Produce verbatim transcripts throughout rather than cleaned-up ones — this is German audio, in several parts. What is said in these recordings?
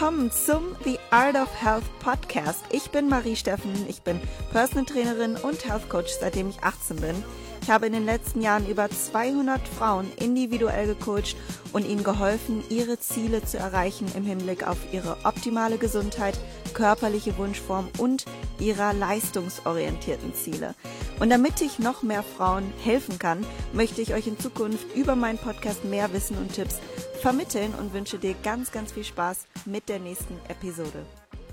willkommen zum The Art of Health Podcast. Ich bin Marie Steffen, ich bin Personal Trainerin und Health Coach, seitdem ich achtzehn bin. Ich habe in den letzten Jahren über zweihundert Frauen individuell gecoacht und ihnen geholfen, ihre Ziele zu erreichen im Hinblick auf ihre optimale Gesundheit, körperliche Wunschform und ihrer leistungsorientierten Ziele. Und damit ich noch mehr Frauen helfen kann, möchte ich euch in Zukunft über meinen Podcast mehr Wissen und Tipps vermitteln und wünsche dir ganz, ganz viel Spaß mit der nächsten Episode.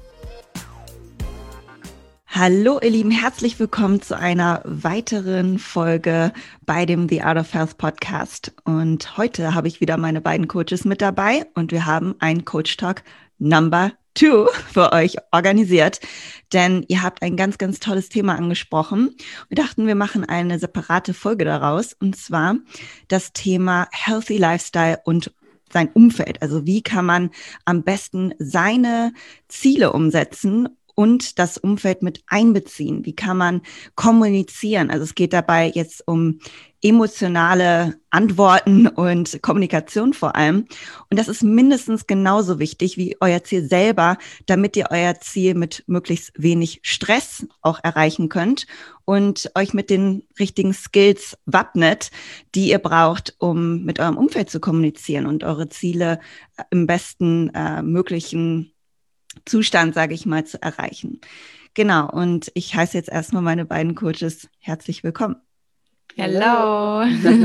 Hallo ihr Lieben, herzlich willkommen zu einer weiteren Folge bei dem The Art of Health Podcast. Und heute habe ich wieder meine beiden Coaches mit dabei und wir haben einen Coach Talk Number Two für euch organisiert, denn ihr habt ein ganz, ganz tolles Thema angesprochen. Wir dachten, wir machen eine separate Folge daraus, und zwar das Thema Healthy Lifestyle und sein Umfeld. Also wie kann man am besten seine Ziele umsetzen und das Umfeld mit einbeziehen? Wie kann man kommunizieren? Also es geht dabei jetzt um emotionale Antworten und Kommunikation vor allem. Und das ist mindestens genauso wichtig wie euer Ziel selber, damit ihr euer Ziel mit möglichst wenig Stress auch erreichen könnt und euch mit den richtigen Skills wappnet, die ihr braucht, um mit eurem Umfeld zu kommunizieren und eure Ziele im besten äh, möglichen Zustand, sage ich mal, zu erreichen. Genau, und ich heiße jetzt erstmal meine beiden Coaches herzlich willkommen. Hallo.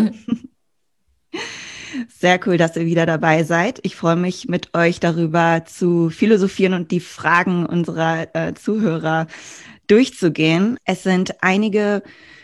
Sehr cool, dass ihr wieder dabei seid. Ich freue mich, mit euch darüber zu philosophieren und die Fragen unserer äh, Zuhörer durchzugehen. Es sind einige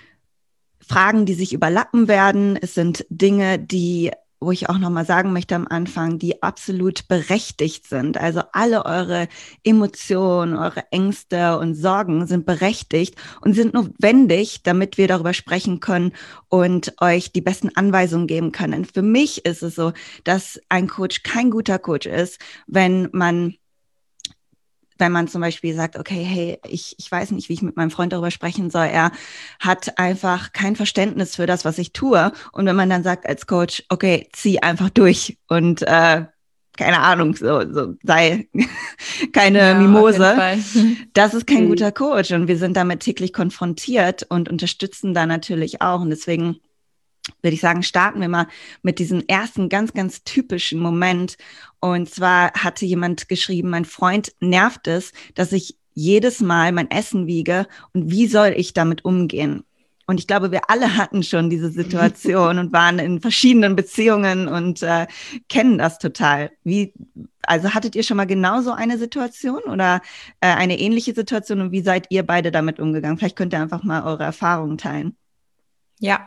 Fragen, die sich überlappen werden. Es sind Dinge, die wo ich auch nochmal sagen möchte am Anfang, die absolut berechtigt sind. Also alle eure Emotionen, eure Ängste und Sorgen sind berechtigt und sind notwendig, damit wir darüber sprechen können und euch die besten Anweisungen geben können. Für mich ist es so, dass ein Coach kein guter Coach ist, wenn man wenn man zum Beispiel sagt, okay, hey, ich, ich weiß nicht, wie ich mit meinem Freund darüber sprechen soll. Er hat einfach kein Verständnis für das, was ich tue. Und wenn man dann sagt als Coach, okay, zieh einfach durch und äh, keine Ahnung, so, so sei keine ja, Mimose. Das ist kein guter Coach. Und wir sind damit täglich konfrontiert und unterstützen da natürlich auch. Und deswegen würde ich sagen, starten wir mal mit diesem ersten ganz, ganz typischen Moment. Und zwar hatte jemand geschrieben, mein Freund nervt es, dass ich jedes Mal mein Essen wiege und wie soll ich damit umgehen? Und ich glaube, wir alle hatten schon diese Situation und waren in verschiedenen Beziehungen und äh, kennen das total. Wie, also hattet ihr schon mal genauso eine Situation oder äh, eine ähnliche Situation und wie seid ihr beide damit umgegangen? Vielleicht könnt ihr einfach mal eure Erfahrungen teilen. Ja,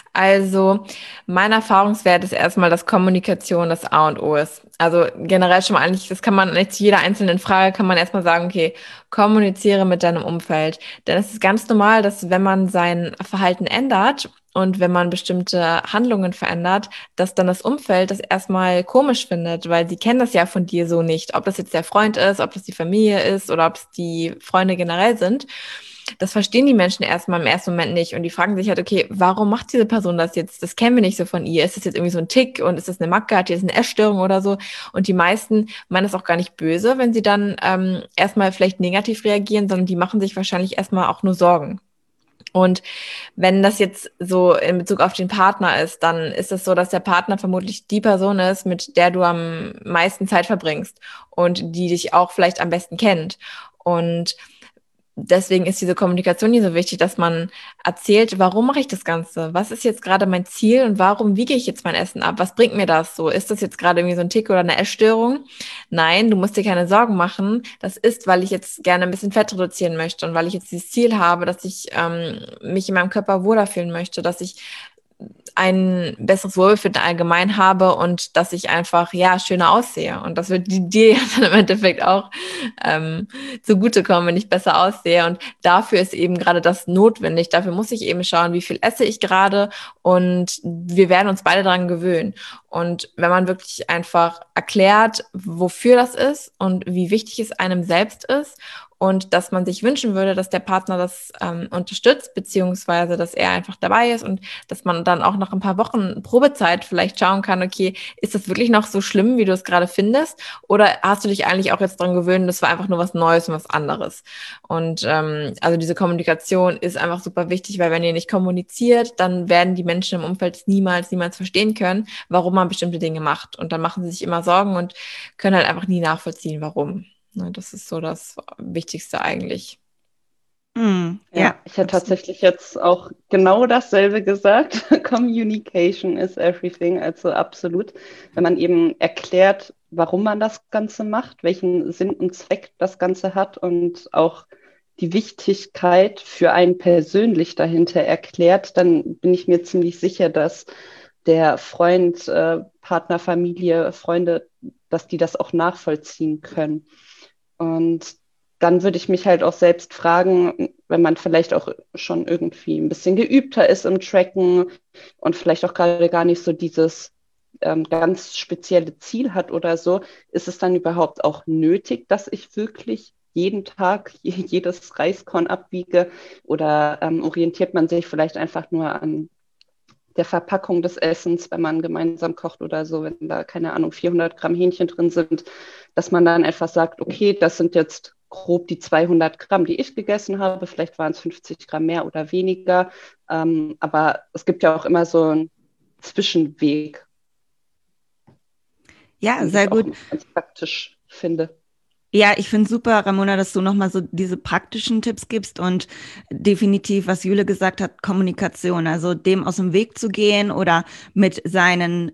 also mein Erfahrungswert ist erstmal, dass Kommunikation das A und O ist. Also generell schon mal eigentlich, das kann man nicht zu jeder einzelnen Frage, kann man erstmal sagen, okay, kommuniziere mit deinem Umfeld. Denn es ist ganz normal, dass wenn man sein Verhalten ändert und wenn man bestimmte Handlungen verändert, dass dann das Umfeld das erstmal komisch findet, weil sie kennen das ja von dir so nicht. Ob das jetzt der Freund ist, ob das die Familie ist oder ob es die Freunde generell sind. Das verstehen die Menschen erstmal im ersten Moment nicht und die fragen sich halt, okay, warum macht diese Person das jetzt? Das kennen wir nicht so von ihr. Ist das jetzt irgendwie so ein Tick und ist das eine Macke, hat die jetzt eine Essstörung oder so? Und die meisten meinen das auch gar nicht böse, wenn sie dann ähm, erstmal vielleicht negativ reagieren, sondern die machen sich wahrscheinlich erstmal auch nur Sorgen. Und wenn das jetzt so in Bezug auf den Partner ist, dann ist es so, dass der Partner vermutlich die Person ist, mit der du am meisten Zeit verbringst und die dich auch vielleicht am besten kennt. Und deswegen ist diese Kommunikation hier so wichtig, dass man erzählt, warum mache ich das Ganze? Was ist jetzt gerade mein Ziel und warum wiege ich jetzt mein Essen ab? Was bringt mir das so? Ist das jetzt gerade irgendwie so ein Tick oder eine Essstörung? Nein, du musst dir keine Sorgen machen. Das ist, weil ich jetzt gerne ein bisschen Fett reduzieren möchte und weil ich jetzt dieses Ziel habe, dass ich ähm, mich in meinem Körper wohler fühlen möchte, dass ich ein besseres Wohlbefinden allgemein habe und dass ich einfach, ja, schöner aussehe. Und das wird dir dann im Endeffekt auch ähm, zugutekommen, wenn ich besser aussehe. Und dafür ist eben gerade das notwendig. Dafür muss ich eben schauen, wie viel esse ich gerade und wir werden uns beide daran gewöhnen. Und wenn man wirklich einfach erklärt, wofür das ist und wie wichtig es einem selbst ist und dass man sich wünschen würde, dass der Partner das ähm, unterstützt, beziehungsweise dass er einfach dabei ist und dass man dann auch nach ein paar Wochen Probezeit vielleicht schauen kann, okay, ist das wirklich noch so schlimm, wie du es gerade findest? Oder hast du dich eigentlich auch jetzt daran gewöhnt, das war einfach nur was Neues und was anderes? Und ähm, also diese Kommunikation ist einfach super wichtig, weil wenn ihr nicht kommuniziert, dann werden die Menschen im Umfeld es niemals, niemals verstehen können, warum man bestimmte Dinge macht. Und dann machen sie sich immer Sorgen und können halt einfach nie nachvollziehen, warum. Ne, das ist so das Wichtigste eigentlich. Mm, Ja, ja, ich hätte absolut. tatsächlich jetzt auch genau dasselbe gesagt. Communication is everything, also absolut. Wenn man eben erklärt, warum man das Ganze macht, welchen Sinn und Zweck das Ganze hat und auch die Wichtigkeit für einen persönlich dahinter erklärt, dann bin ich mir ziemlich sicher, dass der Freund, äh, Partner, Familie, Freunde, dass die das auch nachvollziehen können. Und dann würde ich mich halt auch selbst fragen, wenn man vielleicht auch schon irgendwie ein bisschen geübter ist im Tracken und vielleicht auch gerade gar nicht so dieses ähm, ganz spezielle Ziel hat oder so, ist es dann überhaupt auch nötig, dass ich wirklich jeden Tag jedes Reiskorn abwiege oder ähm, orientiert man sich vielleicht einfach nur an der Verpackung des Essens, wenn man gemeinsam kocht oder so, wenn da, keine Ahnung, vierhundert Gramm Hähnchen drin sind, dass man dann einfach sagt, okay, das sind jetzt grob die zweihundert Gramm, die ich gegessen habe. Vielleicht waren es fünfzig Gramm mehr oder weniger. Ähm, aber es gibt ja auch immer so einen Zwischenweg, Ja, den sehr ich auch gut. ganz praktisch finde. Ja, ich finde super, Ramona, dass du nochmal so diese praktischen Tipps gibst und definitiv, was Jule gesagt hat, Kommunikation, also dem aus dem Weg zu gehen oder mit seinen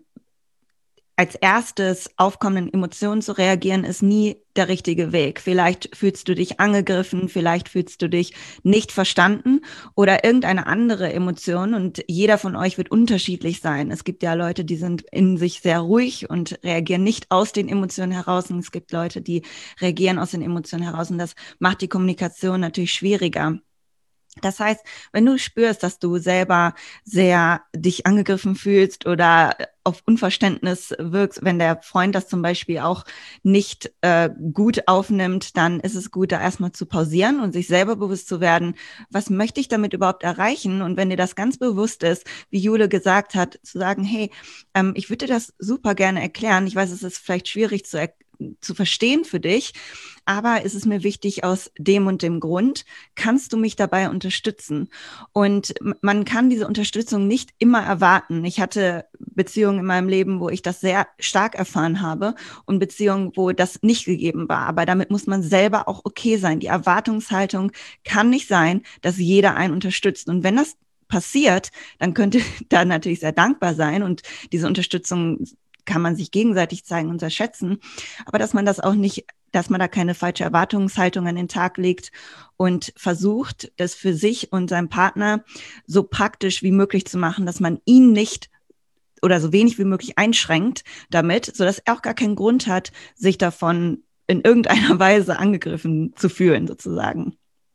als erstes aufkommenden Emotionen zu reagieren, ist nie der richtige Weg. Vielleicht fühlst du dich angegriffen, vielleicht fühlst du dich nicht verstanden oder irgendeine andere Emotion und jeder von euch wird unterschiedlich sein. Es gibt ja Leute, die sind in sich sehr ruhig und reagieren nicht aus den Emotionen heraus und es gibt Leute, die reagieren aus den Emotionen heraus und das macht die Kommunikation natürlich schwieriger. Das heißt, wenn du spürst, dass du selber sehr dich angegriffen fühlst oder auf Unverständnis wirkst, wenn der Freund das zum Beispiel auch nicht äh, gut aufnimmt, dann ist es gut, da erstmal zu pausieren und sich selber bewusst zu werden, was möchte ich damit überhaupt erreichen? Und wenn dir das ganz bewusst ist, wie Jule gesagt hat, zu sagen, hey, ähm, ich würde dir das super gerne erklären. Ich weiß, es ist vielleicht schwierig zu erklären, zu verstehen für dich, aber es ist mir wichtig aus dem und dem Grund, kannst du mich dabei unterstützen? Und man kann diese Unterstützung nicht immer erwarten. Ich hatte Beziehungen in meinem Leben, wo ich das sehr stark erfahren habe und Beziehungen, wo das nicht gegeben war. Aber damit muss man selber auch okay sein. Die Erwartungshaltung kann nicht sein, dass jeder einen unterstützt. Und wenn das passiert, dann könnte da natürlich sehr dankbar sein und diese Unterstützung kann man sich gegenseitig zeigen und schätzen, aber dass man das auch nicht, dass man da keine falsche Erwartungshaltung an den Tag legt und versucht, das für sich und seinen Partner so praktisch wie möglich zu machen, dass man ihn nicht oder so wenig wie möglich einschränkt damit, sodass er auch gar keinen Grund hat, sich davon in irgendeiner Weise angegriffen zu fühlen, sozusagen.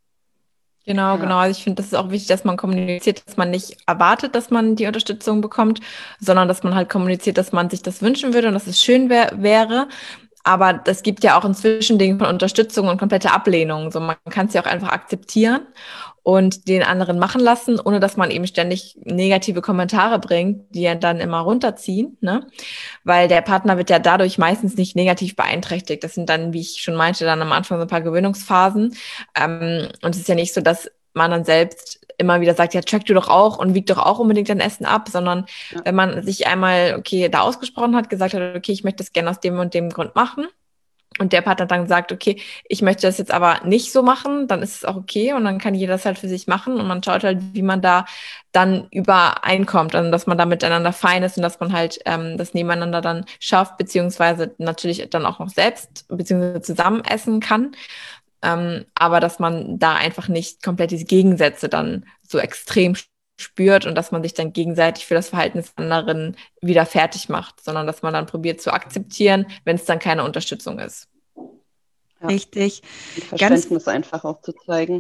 Genau, Ja. genau. Also ich finde, das ist auch wichtig, dass man kommuniziert, dass man nicht erwartet, dass man die Unterstützung bekommt, sondern dass man halt kommuniziert, dass man sich das wünschen würde und dass es schön wär, wäre. Aber es gibt ja auch inzwischen Dinge von Unterstützung und komplette Ablehnung. So, man kann es ja auch einfach akzeptieren und den anderen machen lassen, ohne dass man eben ständig negative Kommentare bringt, die ja dann immer runterziehen, ne? Weil der Partner wird ja dadurch meistens nicht negativ beeinträchtigt. Das sind dann, wie ich schon meinte, dann am Anfang so ein paar Gewöhnungsphasen. Ähm, und es ist ja nicht so, dass man dann selbst immer wieder sagt, ja, track du doch auch und wieg doch auch unbedingt dein Essen ab, sondern Ja. wenn man sich einmal, okay, da ausgesprochen hat, gesagt hat, okay, ich möchte das gerne aus dem und dem Grund machen, und der Partner dann sagt, okay, ich möchte das jetzt aber nicht so machen, dann ist es auch okay und dann kann jeder das halt für sich machen und man schaut halt, wie man da dann übereinkommt, also dass man da miteinander fein ist und dass man halt ähm, das nebeneinander dann schafft, beziehungsweise natürlich dann auch noch selbst, beziehungsweise zusammen essen kann, ähm, aber dass man da einfach nicht komplett diese Gegensätze dann so extrem spürt und dass man sich dann gegenseitig für das Verhalten des anderen wieder fertig macht, sondern dass man dann probiert zu akzeptieren, wenn es dann keine Unterstützung ist. Ja. Richtig. Und Ganz Verständnis einfach auch zu zeigen.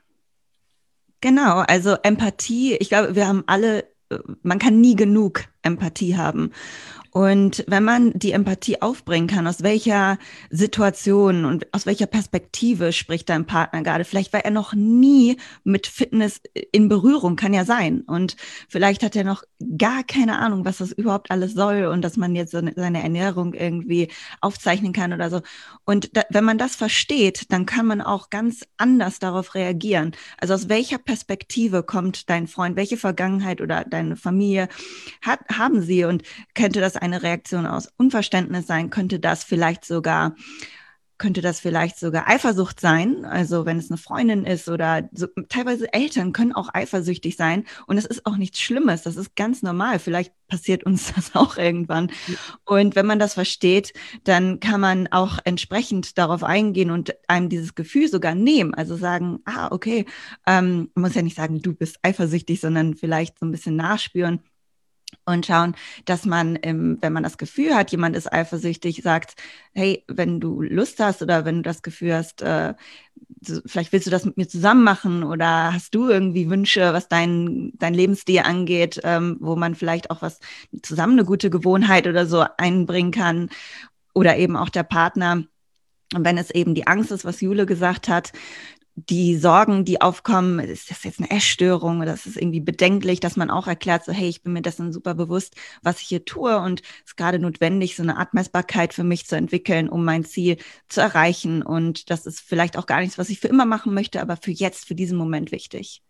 genau, also Empathie, ich glaube, wir haben alle, äh, man kann nie genug Empathie haben. Und wenn man die Empathie aufbringen kann, aus welcher Situation und aus welcher Perspektive spricht dein Partner gerade? Vielleicht war er noch nie mit Fitness in Berührung, kann ja sein. Und vielleicht hat er noch gar keine Ahnung, was das überhaupt alles soll und dass man jetzt seine Ernährung irgendwie aufzeichnen kann oder so. Und da, wenn man das versteht, dann kann man auch ganz anders darauf reagieren. Also aus welcher Perspektive kommt dein Freund? Welche Vergangenheit oder deine Familie hat, haben sie? Und könnte das eine Reaktion aus Unverständnis sein? Könnte das vielleicht sogar, könnte das vielleicht sogar Eifersucht sein? Also wenn es eine Freundin ist oder so, teilweise Eltern können auch eifersüchtig sein und es ist auch nichts Schlimmes. Das ist ganz normal. Vielleicht passiert uns das auch irgendwann. Und wenn man das versteht, dann kann man auch entsprechend darauf eingehen und einem dieses Gefühl sogar nehmen. Also sagen, ah, okay, ähm, man muss ja nicht sagen, du bist eifersüchtig, sondern vielleicht so ein bisschen nachspüren und schauen, dass man, ähm, wenn man das Gefühl hat, jemand ist eifersüchtig, sagt, hey, wenn du Lust hast oder wenn du das Gefühl hast, äh, so, vielleicht willst du das mit mir zusammen machen oder hast du irgendwie Wünsche, was dein, dein Lebensstil angeht, ähm, wo man vielleicht auch was zusammen eine gute Gewohnheit oder so einbringen kann oder eben auch der Partner. Und wenn es eben die Angst ist, was Jule gesagt hat, die Sorgen, die aufkommen, ist das jetzt eine Essstörung oder ist es irgendwie bedenklich, dass man auch erklärt, so hey, ich bin mir dessen super bewusst, was ich hier tue und es ist gerade notwendig, so eine Art Messbarkeit für mich zu entwickeln, um mein Ziel zu erreichen und das ist vielleicht auch gar nichts, was ich für immer machen möchte, aber für jetzt, für diesen Moment wichtig.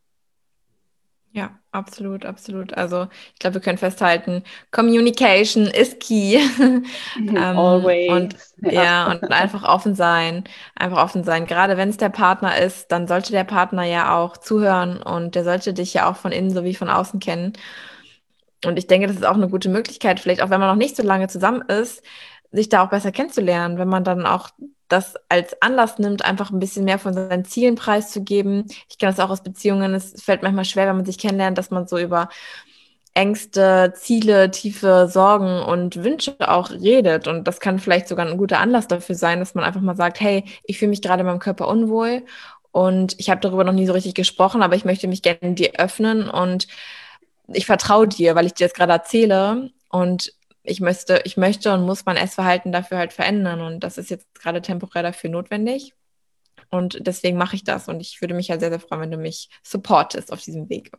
Ja, absolut, absolut. Also ich glaube, wir können festhalten, Communication ist key. ähm, Always. Und Ja. ja, und einfach offen sein, einfach offen sein. Gerade wenn es der Partner ist, dann sollte der Partner ja auch zuhören und der sollte dich ja auch von innen sowie von außen kennen. Und ich denke, das ist auch eine gute Möglichkeit, vielleicht auch wenn man noch nicht so lange zusammen ist, sich da auch besser kennenzulernen, wenn man dann auch das als Anlass nimmt, einfach ein bisschen mehr von seinen Zielen preiszugeben. Ich kenne das auch aus Beziehungen. Es fällt manchmal schwer, wenn man sich kennenlernt, dass man so über Ängste, Ziele, tiefe Sorgen und Wünsche auch redet. Und das kann vielleicht sogar ein guter Anlass dafür sein, dass man einfach mal sagt, hey, ich fühle mich gerade in meinem Körper unwohl und ich habe darüber noch nie so richtig gesprochen, aber ich möchte mich gerne dir öffnen und ich vertraue dir, weil ich dir das gerade erzähle und ich möchte, ich möchte und muss mein Essverhalten dafür halt verändern und das ist jetzt gerade temporär dafür notwendig und deswegen mache ich das und ich würde mich halt sehr, sehr freuen, wenn du mich supportest auf diesem Weg.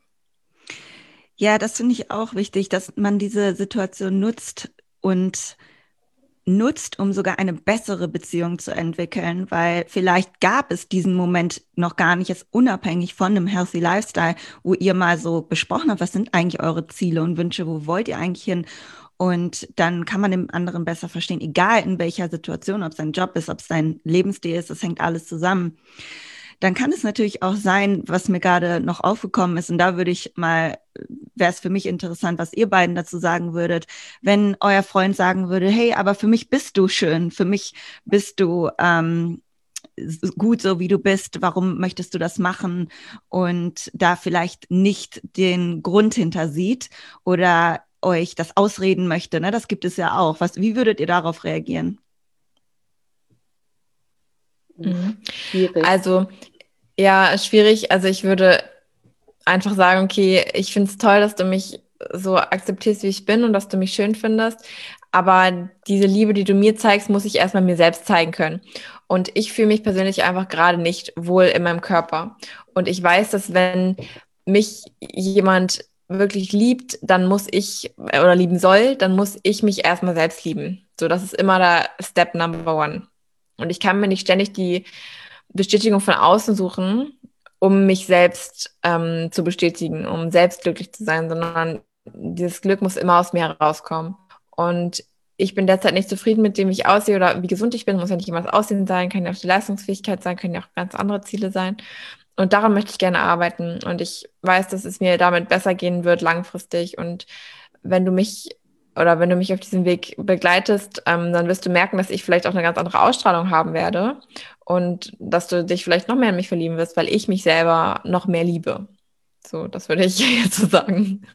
Ja, das finde ich auch wichtig, dass man diese Situation nutzt und nutzt, um sogar eine bessere Beziehung zu entwickeln, weil vielleicht gab es diesen Moment noch gar nicht, jetzt unabhängig von einem Healthy Lifestyle, wo ihr mal so besprochen habt, was sind eigentlich eure Ziele und Wünsche, wo wollt ihr eigentlich hin? Und dann kann man den anderen besser verstehen, egal in welcher Situation, ob es ein Job ist, ob es dein Lebensstil ist, das hängt alles zusammen. Dann kann es natürlich auch sein, was mir gerade noch aufgekommen ist, und da würde ich mal, wäre es für mich interessant, was ihr beiden dazu sagen würdet, wenn euer Freund sagen würde, hey, aber für mich bist du schön, für mich bist du ähm, gut, so wie du bist, warum möchtest du das machen? Und da vielleicht nicht den Grund hinter sieht oder euch das ausreden möchte, ne? Das gibt es ja auch. Was, wie würdet ihr darauf reagieren? Mhm. Schwierig. Also, ja, schwierig. Also ich würde einfach sagen, okay, ich finde es toll, dass du mich so akzeptierst, wie ich bin und dass du mich schön findest. Aber diese Liebe, die du mir zeigst, muss ich erstmal mir selbst zeigen können. Und ich fühle mich persönlich einfach gerade nicht wohl in meinem Körper. Und ich weiß, dass wenn mich jemand wirklich liebt, dann muss ich, oder lieben soll, dann muss ich mich erstmal selbst lieben. So, das ist immer der Step Number One. Und ich kann mir nicht ständig die Bestätigung von außen suchen, um mich selbst ähm, zu bestätigen, um selbst glücklich zu sein, sondern dieses Glück muss immer aus mir herauskommen. Und ich bin derzeit nicht zufrieden mit dem, wie ich aussehe oder wie gesund ich bin. Muss ja nicht immer das Aussehen sein, kann ja auch die Leistungsfähigkeit sein, können ja auch ganz andere Ziele sein. Und daran möchte ich gerne arbeiten. Und ich weiß, dass es mir damit besser gehen wird langfristig. Und wenn du mich oder wenn du mich auf diesem Weg begleitest, ähm, dann wirst du merken, dass ich vielleicht auch eine ganz andere Ausstrahlung haben werde und dass du dich vielleicht noch mehr in mich verlieben wirst, weil ich mich selber noch mehr liebe. So, das würde ich jetzt so sagen.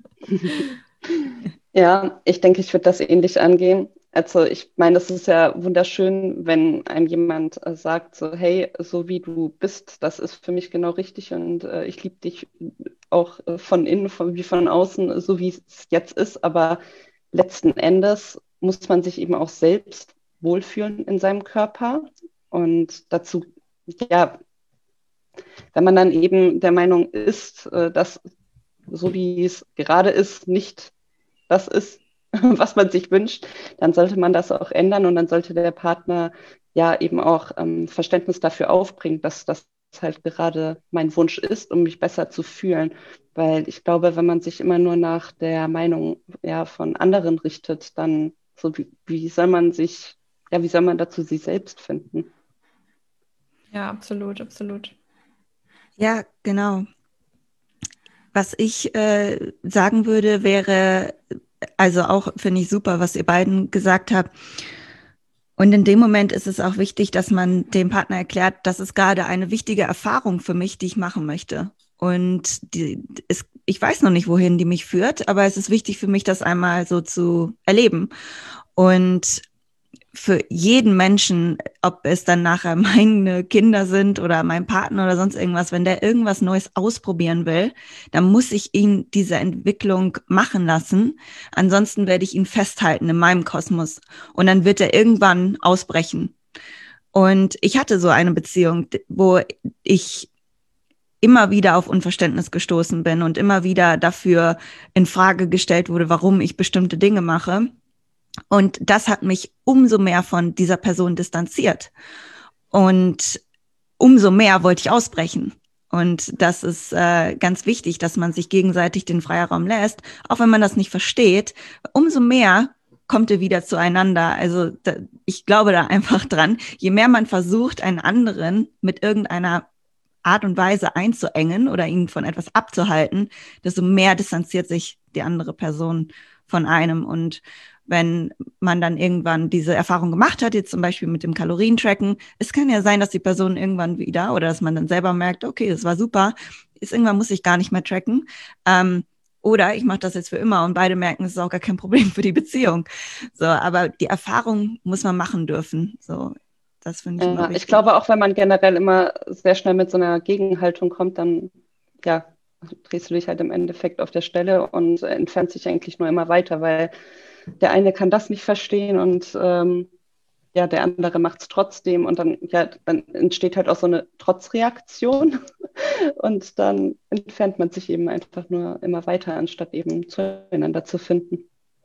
Ja, ich denke, ich würde das ähnlich angehen. Also ich meine, es ist ja wunderschön, wenn einem jemand äh, sagt, so, hey, so wie du bist, das ist für mich genau richtig und äh, ich liebe dich auch äh, von innen von, wie von außen, so wie es jetzt ist. Aber letzten Endes muss man sich eben auch selbst wohlfühlen in seinem Körper. Und dazu, ja, wenn man dann eben der Meinung ist, äh, dass so wie es gerade ist, nicht das ist, was man sich wünscht, dann sollte man das auch ändern und dann sollte der Partner ja eben auch ähm, Verständnis dafür aufbringen, dass das halt gerade mein Wunsch ist, um mich besser zu fühlen. Weil ich glaube, wenn man sich immer nur nach der Meinung ja, von anderen richtet, dann so wie, wie soll man sich, ja, wie soll man dazu sich selbst finden? Ja, absolut, absolut. Ja, genau. Was ich äh, sagen würde, wäre, also auch finde ich super, was ihr beiden gesagt habt. Und in dem Moment ist es auch wichtig, dass man dem Partner erklärt, das ist gerade eine wichtige Erfahrung für mich, die ich machen möchte. Und die, ist, ich weiß noch nicht, wohin die mich führt, aber es ist wichtig für mich, das einmal so zu erleben. Und für jeden Menschen, ob es dann nachher meine Kinder sind oder mein Partner oder sonst irgendwas, wenn der irgendwas Neues ausprobieren will, dann muss ich ihn diese Entwicklung machen lassen. Ansonsten werde ich ihn festhalten in meinem Kosmos und dann wird er irgendwann ausbrechen. Und ich hatte so eine Beziehung, wo ich immer wieder auf Unverständnis gestoßen bin und immer wieder dafür in Frage gestellt wurde, warum ich bestimmte Dinge mache. Und das hat mich umso mehr von dieser Person distanziert. Und umso mehr wollte ich ausbrechen. Und das ist äh, ganz wichtig, dass man sich gegenseitig den Freiraum lässt, auch wenn man das nicht versteht. Umso mehr kommt ihr wieder zueinander. Also da, ich glaube da einfach dran, je mehr man versucht, einen anderen mit irgendeiner Art und Weise einzuengen oder ihn von etwas abzuhalten, desto mehr distanziert sich die andere Person von einem. Und wenn man dann irgendwann diese Erfahrung gemacht hat, jetzt zum Beispiel mit dem Kalorientracken, es kann ja sein, dass die Person irgendwann wieder oder dass man dann selber merkt, okay, das war super, ist, irgendwann muss ich gar nicht mehr tracken. Ähm, oder ich mache das jetzt für immer und beide merken, es ist auch gar kein Problem für die Beziehung. So, aber die Erfahrung muss man machen dürfen. So, das finde ich immer Ja, wichtig. ich glaube, auch wenn man generell immer sehr schnell mit so einer Gegenhaltung kommt, dann ja, drehst du dich halt im Endeffekt auf der Stelle und entfernt sich eigentlich nur immer weiter, weil der eine kann das nicht verstehen und ähm, ja, der andere macht es trotzdem und dann, ja, dann entsteht halt auch so eine Trotzreaktion und dann entfernt man sich eben einfach nur immer weiter, anstatt eben zueinander zu finden.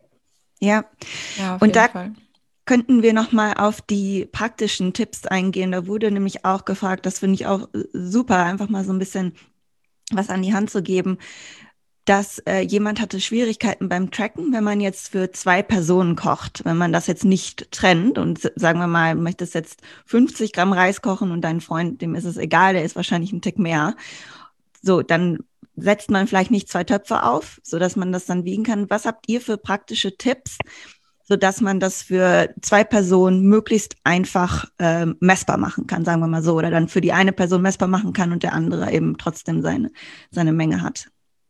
Ja, Ja, auf und jeden da Fall. könnten wir nochmal auf die praktischen Tipps eingehen. Da wurde nämlich auch gefragt, das finde ich auch super, einfach mal so ein bisschen was an die Hand zu geben, dass äh, jemand hatte Schwierigkeiten beim Tracken, wenn man jetzt für zwei Personen kocht, wenn man das jetzt nicht trennt und sagen wir mal, möchtest jetzt fünfzig Gramm Reis kochen und dein Freund, dem ist es egal, der ist wahrscheinlich ein Tick mehr. So, dann setzt man vielleicht nicht zwei Töpfe auf, sodass man das dann wiegen kann. Was habt ihr für praktische Tipps, sodass man das für zwei Personen möglichst einfach äh, messbar machen kann, sagen wir mal so, oder dann für die eine Person messbar machen kann und der andere eben trotzdem seine, seine Menge hat?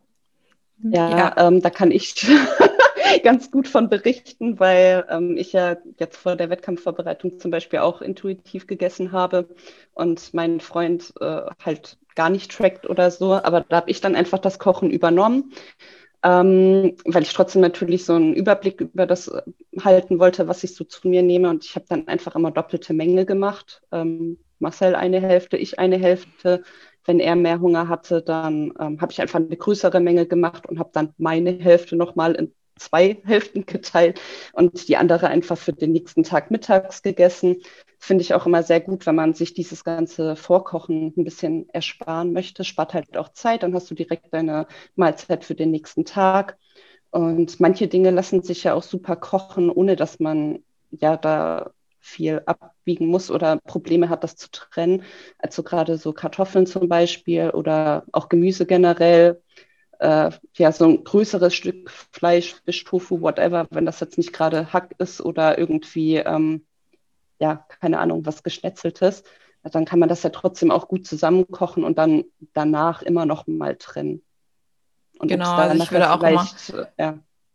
Ja, Ja, ähm, da kann ich ganz gut von berichten, weil ähm, ich ja jetzt vor der Wettkampfvorbereitung zum Beispiel auch intuitiv gegessen habe und mein Freund äh, halt gar nicht trackt oder so. Aber da habe ich dann einfach das Kochen übernommen, ähm, weil ich trotzdem natürlich so einen Überblick über das äh, halten wollte, was ich so zu mir nehme. Und ich habe dann einfach immer doppelte Menge gemacht. Ähm, Marcel eine Hälfte, ich eine Hälfte. Wenn er mehr Hunger hatte, dann ähm, habe ich einfach eine größere Menge gemacht und habe dann meine Hälfte nochmal in zwei Hälften geteilt und die andere einfach für den nächsten Tag mittags gegessen. Finde ich auch immer sehr gut, wenn man sich dieses ganze Vorkochen ein bisschen ersparen möchte. Spart halt auch Zeit, dann hast du direkt deine Mahlzeit für den nächsten Tag. Und manche Dinge lassen sich ja auch super kochen, ohne dass man ja da viel abwiegen muss oder Probleme hat, das zu trennen. Also gerade so Kartoffeln zum Beispiel oder auch Gemüse generell. Äh, ja, so ein größeres Stück Fleisch, Fisch, Tofu, whatever, wenn das jetzt nicht gerade Hack ist oder irgendwie, ähm, ja, keine Ahnung, was Geschnetzeltes, dann kann man das ja trotzdem auch gut zusammenkochen und dann danach immer noch mal trennen. Und ob es genau. da Also ich nachher würde auch immer, vielleicht, äh, ja.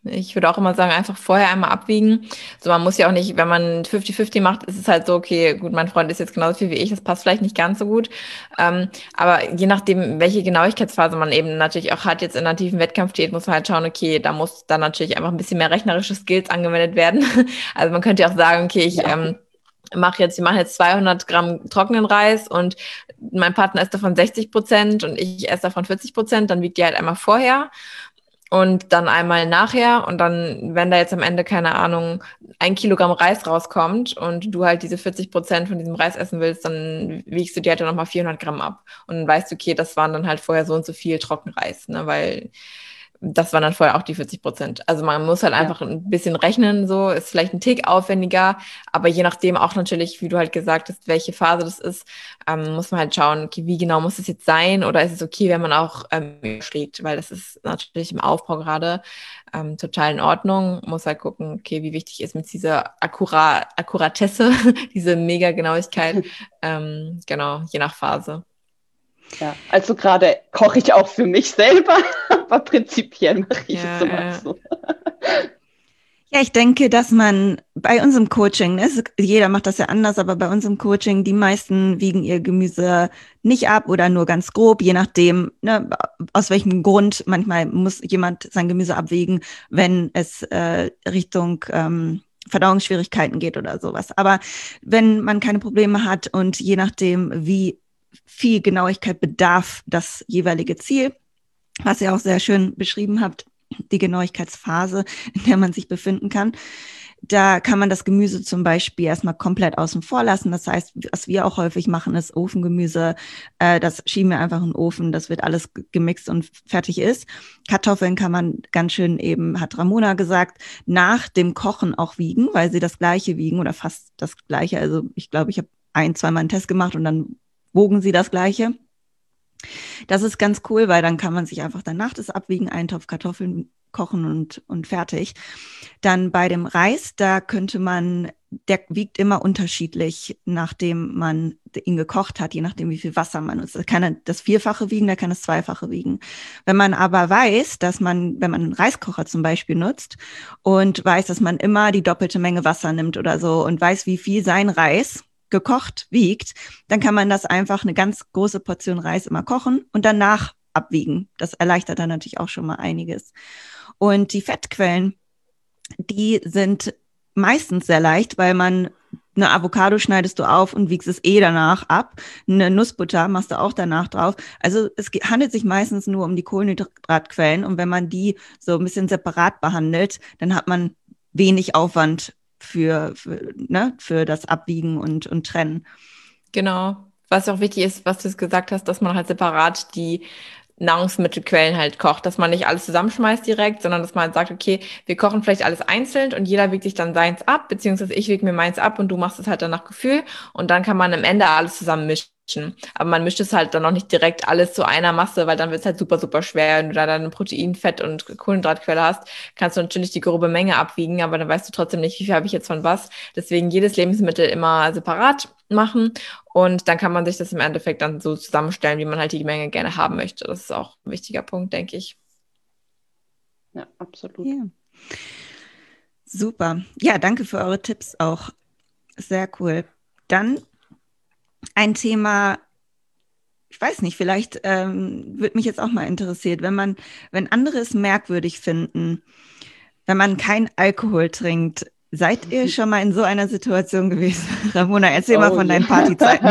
Ich würde auch immer sagen, einfach vorher einmal abwiegen. So, man muss ja auch nicht, wenn man fünfzig fünfzig macht, ist es halt so, okay, gut, mein Freund ist jetzt genauso viel wie ich, das passt vielleicht nicht ganz so gut. Ähm, aber je nachdem, welche Genauigkeitsphase man eben natürlich auch hat, jetzt in einer tiefen Wettkampfdiät, muss man halt schauen, okay, da muss dann natürlich einfach ein bisschen mehr rechnerische Skills angewendet werden. Also man könnte ja auch sagen, okay, ich Ja. ähm, mache jetzt, wir machen jetzt zweihundert Gramm trockenen Reis und mein Partner isst davon sechzig Prozent und ich esse davon vierzig Prozent, dann wiegt die halt einmal vorher und dann einmal nachher und dann, wenn da jetzt am Ende, keine Ahnung, ein Kilogramm Reis rauskommt und du halt diese vierzig Prozent von diesem Reis essen willst, dann wiegst du dir halt dann nochmal vierhundert Gramm ab und dann weißt du, okay, das waren dann halt vorher so und so viel Trockenreis, ne, weil das waren dann vorher auch die vierzig Prozent. Also man muss halt Ja. einfach ein bisschen rechnen, so ist vielleicht ein Tick aufwendiger, aber je nachdem auch natürlich, wie du halt gesagt hast, welche Phase das ist, ähm, muss man halt schauen, okay, wie genau muss es jetzt sein oder ist es okay, wenn man auch ähm, überschlägt, weil das ist natürlich im Aufbau gerade ähm, total in Ordnung. Muss halt gucken, okay, wie wichtig ist mit dieser Akkura Akkuratesse, diese Mega-Genauigkeit, ähm, genau, je nach Phase. Ja, also gerade koche ich auch für mich selber, aber prinzipiell mache ich Ja, es immer äh, so. Ja, ich denke, dass man bei unserem Coaching, ne, es- jeder macht das ja anders, aber bei unserem Coaching, die meisten wiegen ihr Gemüse nicht ab oder nur ganz grob, je nachdem, ne, aus welchem Grund. Manchmal muss jemand sein Gemüse abwiegen, wenn es äh, Richtung ähm, Verdauungsschwierigkeiten geht oder sowas. Aber wenn man keine Probleme hat und je nachdem, wie viel Genauigkeit bedarf das jeweilige Ziel, was ihr auch sehr schön beschrieben habt, die Genauigkeitsphase, in der man sich befinden kann. Da kann man das Gemüse zum Beispiel erstmal komplett außen vor lassen. Das heißt, was wir auch häufig machen, ist Ofengemüse. Äh, das schieben wir einfach in den Ofen. Das wird alles gemixt und fertig ist. Kartoffeln kann man ganz schön eben, hat Ramona gesagt, nach dem Kochen auch wiegen, weil sie das Gleiche wiegen oder fast das Gleiche. Also ich glaube, ich habe ein, zweimal einen Test gemacht und dann wogen sie das Gleiche. Das ist ganz cool, weil dann kann man sich einfach danach das abwiegen, einen Topf Kartoffeln kochen und, und fertig. Dann bei dem Reis, da könnte man, der wiegt immer unterschiedlich, nachdem man ihn gekocht hat, je nachdem, wie viel Wasser man nutzt. Da kann er das Vierfache wiegen, da kann es Zweifache wiegen. Wenn man aber weiß, dass man, wenn man einen Reiskocher zum Beispiel nutzt und weiß, dass man immer die doppelte Menge Wasser nimmt oder so und weiß, wie viel sein Reis gekocht wiegt, dann kann man das einfach eine ganz große Portion Reis immer kochen und danach abwiegen. Das erleichtert dann natürlich auch schon mal einiges. Und die Fettquellen, die sind meistens sehr leicht, weil man eine Avocado schneidest du auf und wiegst es eh danach ab. Eine Nussbutter machst du auch danach drauf. Also es handelt sich meistens nur um die Kohlenhydratquellen und wenn man die so ein bisschen separat behandelt, dann hat man wenig Aufwand für, für, ne, für das Abwiegen und, und Trennen. Genau. Was auch wichtig ist, was du jetzt gesagt hast, dass man halt separat die Nahrungsmittelquellen halt kocht, dass man nicht alles zusammenschmeißt direkt, sondern dass man halt sagt, okay, wir kochen vielleicht alles einzeln und jeder wiegt sich dann seins ab, beziehungsweise ich wiege mir meins ab und du machst es halt dann nach Gefühl und dann kann man am Ende alles zusammen mischen. Aber man mischt es halt dann noch nicht direkt alles zu einer Masse, weil dann wird es halt super, super schwer. Wenn du da dann Protein, Fett und Kohlenhydratquelle hast, kannst du natürlich die grobe Menge abwiegen, aber dann weißt du trotzdem nicht, wie viel habe ich jetzt von was. Deswegen jedes Lebensmittel immer separat machen und dann kann man sich das im Endeffekt dann so zusammenstellen, wie man halt die Menge gerne haben möchte. Das ist auch ein wichtiger Punkt, denke ich. Ja, absolut. Ja. Super. Ja, danke für eure Tipps auch. Sehr cool. Dann ein Thema, ich weiß nicht, vielleicht ähm, würde mich jetzt auch mal interessiert, wenn man, wenn andere es merkwürdig finden, wenn man kein Alkohol trinkt. Seid ihr schon mal in so einer Situation gewesen? Ramona, erzähl Oh mal von je. deinen Partyzeiten.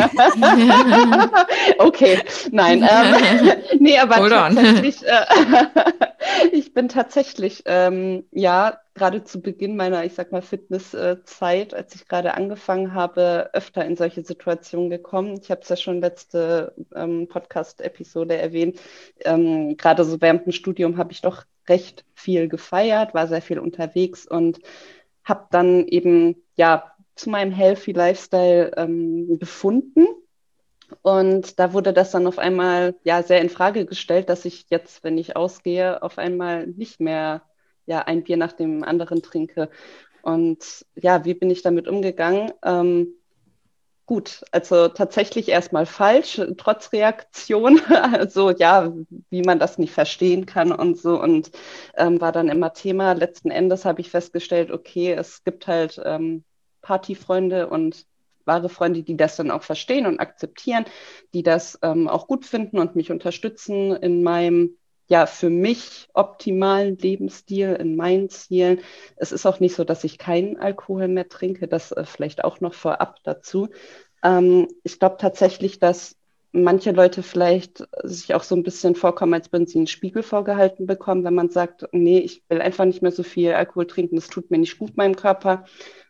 Okay, nein. Ähm, nee, aber Hold on. tatsächlich, äh, ich bin tatsächlich, ähm, ja, gerade zu Beginn meiner, ich sag mal, Fitnesszeit, als ich gerade angefangen habe, öfter in solche Situationen gekommen. Ich habe es ja schon letzte ähm, Podcast-Episode erwähnt. Ähm, gerade so während dem Studium habe ich doch recht viel gefeiert, war sehr viel unterwegs und habe dann eben, ja, zu meinem Healthy Lifestyle ähm, gefunden. Und da wurde das dann auf einmal ja sehr in Frage gestellt, dass ich jetzt, wenn ich ausgehe, auf einmal nicht mehr ja ein Bier nach dem anderen trinke. Und ja, wie bin ich damit umgegangen? Ähm, gut. Also tatsächlich erstmal falsch, trotz Reaktion. Also ja, wie man das nicht verstehen kann und so. Und ähm, war dann immer Thema. Letzten Endes habe ich festgestellt, okay, es gibt halt ähm, Partyfreunde und wahre Freunde, die das dann auch verstehen und akzeptieren, die das ähm, auch gut finden und mich unterstützen in meinem, ja, für mich optimalen Lebensstil, in meinen Zielen. Es ist auch nicht so, dass ich keinen Alkohol mehr trinke, das äh, vielleicht auch noch vorab dazu. Ähm, ich glaube tatsächlich, dass manche Leute vielleicht sich auch so ein bisschen vorkommen, als würden sie einen Spiegel vorgehalten bekommen, wenn man sagt, nee, ich will einfach nicht mehr so viel Alkohol trinken, das tut mir nicht gut meinem Körper.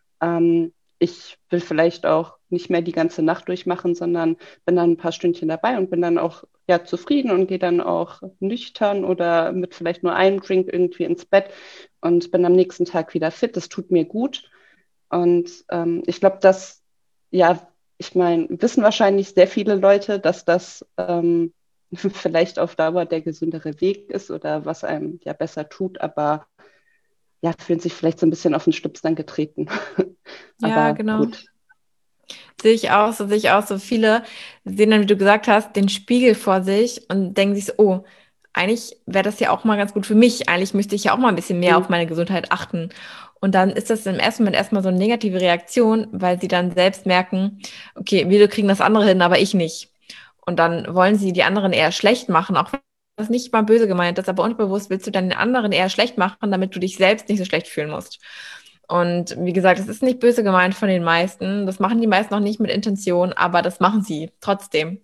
Ähm, ich will vielleicht auch nicht mehr die ganze Nacht durchmachen, sondern bin dann ein paar Stündchen dabei und bin dann auch ja zufrieden und gehe dann auch nüchtern oder mit vielleicht nur einem Drink irgendwie ins Bett und bin am nächsten Tag wieder fit. Das tut mir gut. Und ähm, ich glaube, dass, ja, ich meine, wissen wahrscheinlich sehr viele Leute, dass das ähm, vielleicht auf Dauer der gesündere Weg ist oder was einem ja besser tut, aber ja, fühlen sich vielleicht so ein bisschen auf den Schlips dann getreten. Ja, Aber genau. gut. Sehe ich auch so, sehe ich auch so. Viele sehen dann, wie du gesagt hast, den Spiegel vor sich und denken sich so, oh, eigentlich wäre das ja auch mal ganz gut für mich. Eigentlich müsste ich ja auch mal ein bisschen mehr auf Mhm. meine Gesundheit achten. Und dann ist das im ersten Moment erstmal so eine negative Reaktion, weil sie dann selbst merken, okay, wir kriegen das andere hin, aber ich nicht. Und dann wollen sie die anderen eher schlecht machen, auch wenn das nicht mal böse gemeint ist, aber unbewusst willst du dann den anderen eher schlecht machen, damit du dich selbst nicht so schlecht fühlen musst. Und wie gesagt, es ist nicht böse gemeint von den meisten. Das machen die meisten noch nicht mit Intention, aber das machen sie trotzdem.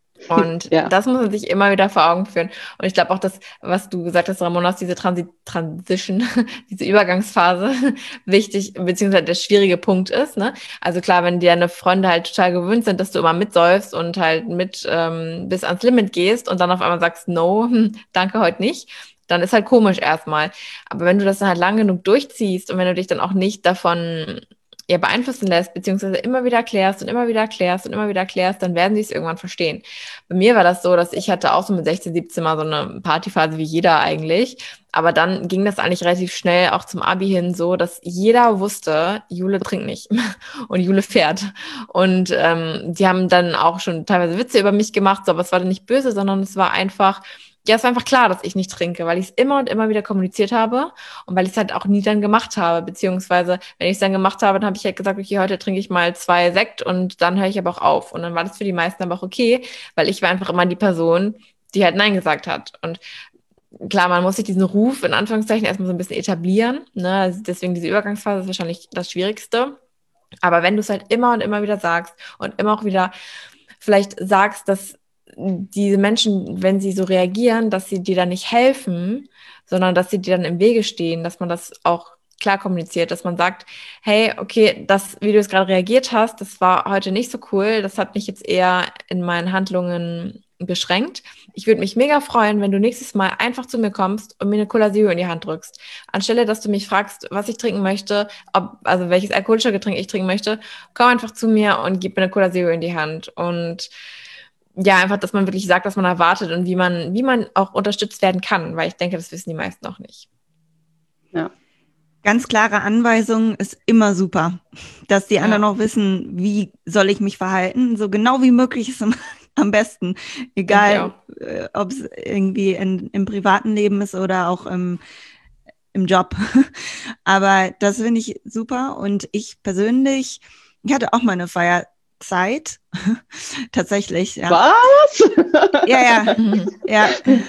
Und Ja. das muss man sich immer wieder vor Augen führen. Und ich glaube auch, dass, was du gesagt hast, Ramona, diese Transi Transition, diese Übergangsphase wichtig, beziehungsweise der schwierige Punkt ist. Ne? Also klar, wenn deine Freunde halt total gewöhnt sind, dass du immer mitsäufst und halt mit ähm, bis ans Limit gehst und dann auf einmal sagst, no, hm, danke, heute nicht, dann ist halt komisch erstmal. Aber wenn du das dann halt lang genug durchziehst und wenn du dich dann auch nicht davon ja, beeinflussen lässt, beziehungsweise immer wieder klärst und immer wieder klärst und immer wieder klärst, dann werden sie es irgendwann verstehen. Bei mir war das so, dass ich hatte auch so mit sechzehn, siebzehn mal so eine Partyphase wie jeder eigentlich. Aber dann ging das eigentlich relativ schnell auch zum Abi hin so, dass jeder wusste, Jule trinkt nicht und Jule fährt. Und ähm, die haben dann auch schon teilweise Witze über mich gemacht, so, aber es war dann nicht böse, sondern es war einfach, ja, es war einfach klar, dass ich nicht trinke, weil ich es immer und immer wieder kommuniziert habe und weil ich es halt auch nie dann gemacht habe, beziehungsweise wenn ich es dann gemacht habe, dann habe ich halt gesagt, okay, heute trinke ich mal zwei Sekt und dann höre ich aber auch auf. Und dann war das für die meisten aber auch okay, weil ich war einfach immer die Person, die halt Nein gesagt hat. Und klar, man muss sich diesen Ruf in Anführungszeichen erstmal so ein bisschen etablieren, ne? Also deswegen diese Übergangsphase ist wahrscheinlich das Schwierigste. Aber wenn du es halt immer und immer wieder sagst und immer auch wieder vielleicht sagst, dass diese Menschen, wenn sie so reagieren, dass sie dir dann nicht helfen, sondern dass sie dir dann im Wege stehen, dass man das auch klar kommuniziert, dass man sagt, hey, okay, das, wie du jetzt gerade reagiert hast, das war heute nicht so cool, das hat mich jetzt eher in meinen Handlungen beschränkt. Ich würde mich mega freuen, wenn du nächstes Mal einfach zu mir kommst und mir eine Cola Zero in die Hand drückst. Anstelle, dass du mich fragst, was ich trinken möchte, ob, also welches alkoholische Getränk ich trinken möchte, komm einfach zu mir und gib mir eine Cola Zero in die Hand. Und ja, einfach, dass man wirklich sagt, was man erwartet und wie man, wie man auch unterstützt werden kann, weil ich denke, das wissen die meisten auch nicht. Ja. Ganz klare Anweisung ist immer super, dass die anderen Ja. auch wissen, wie soll ich mich verhalten, so genau wie möglich ist am, am besten, Denke ich egal auch. äh, ob es irgendwie in, im privaten Leben ist oder auch im, im Job. Aber das finde ich super und ich persönlich, ich hatte auch mal eine Feierzeit, tatsächlich, ja. Was? Ja, ja, ja.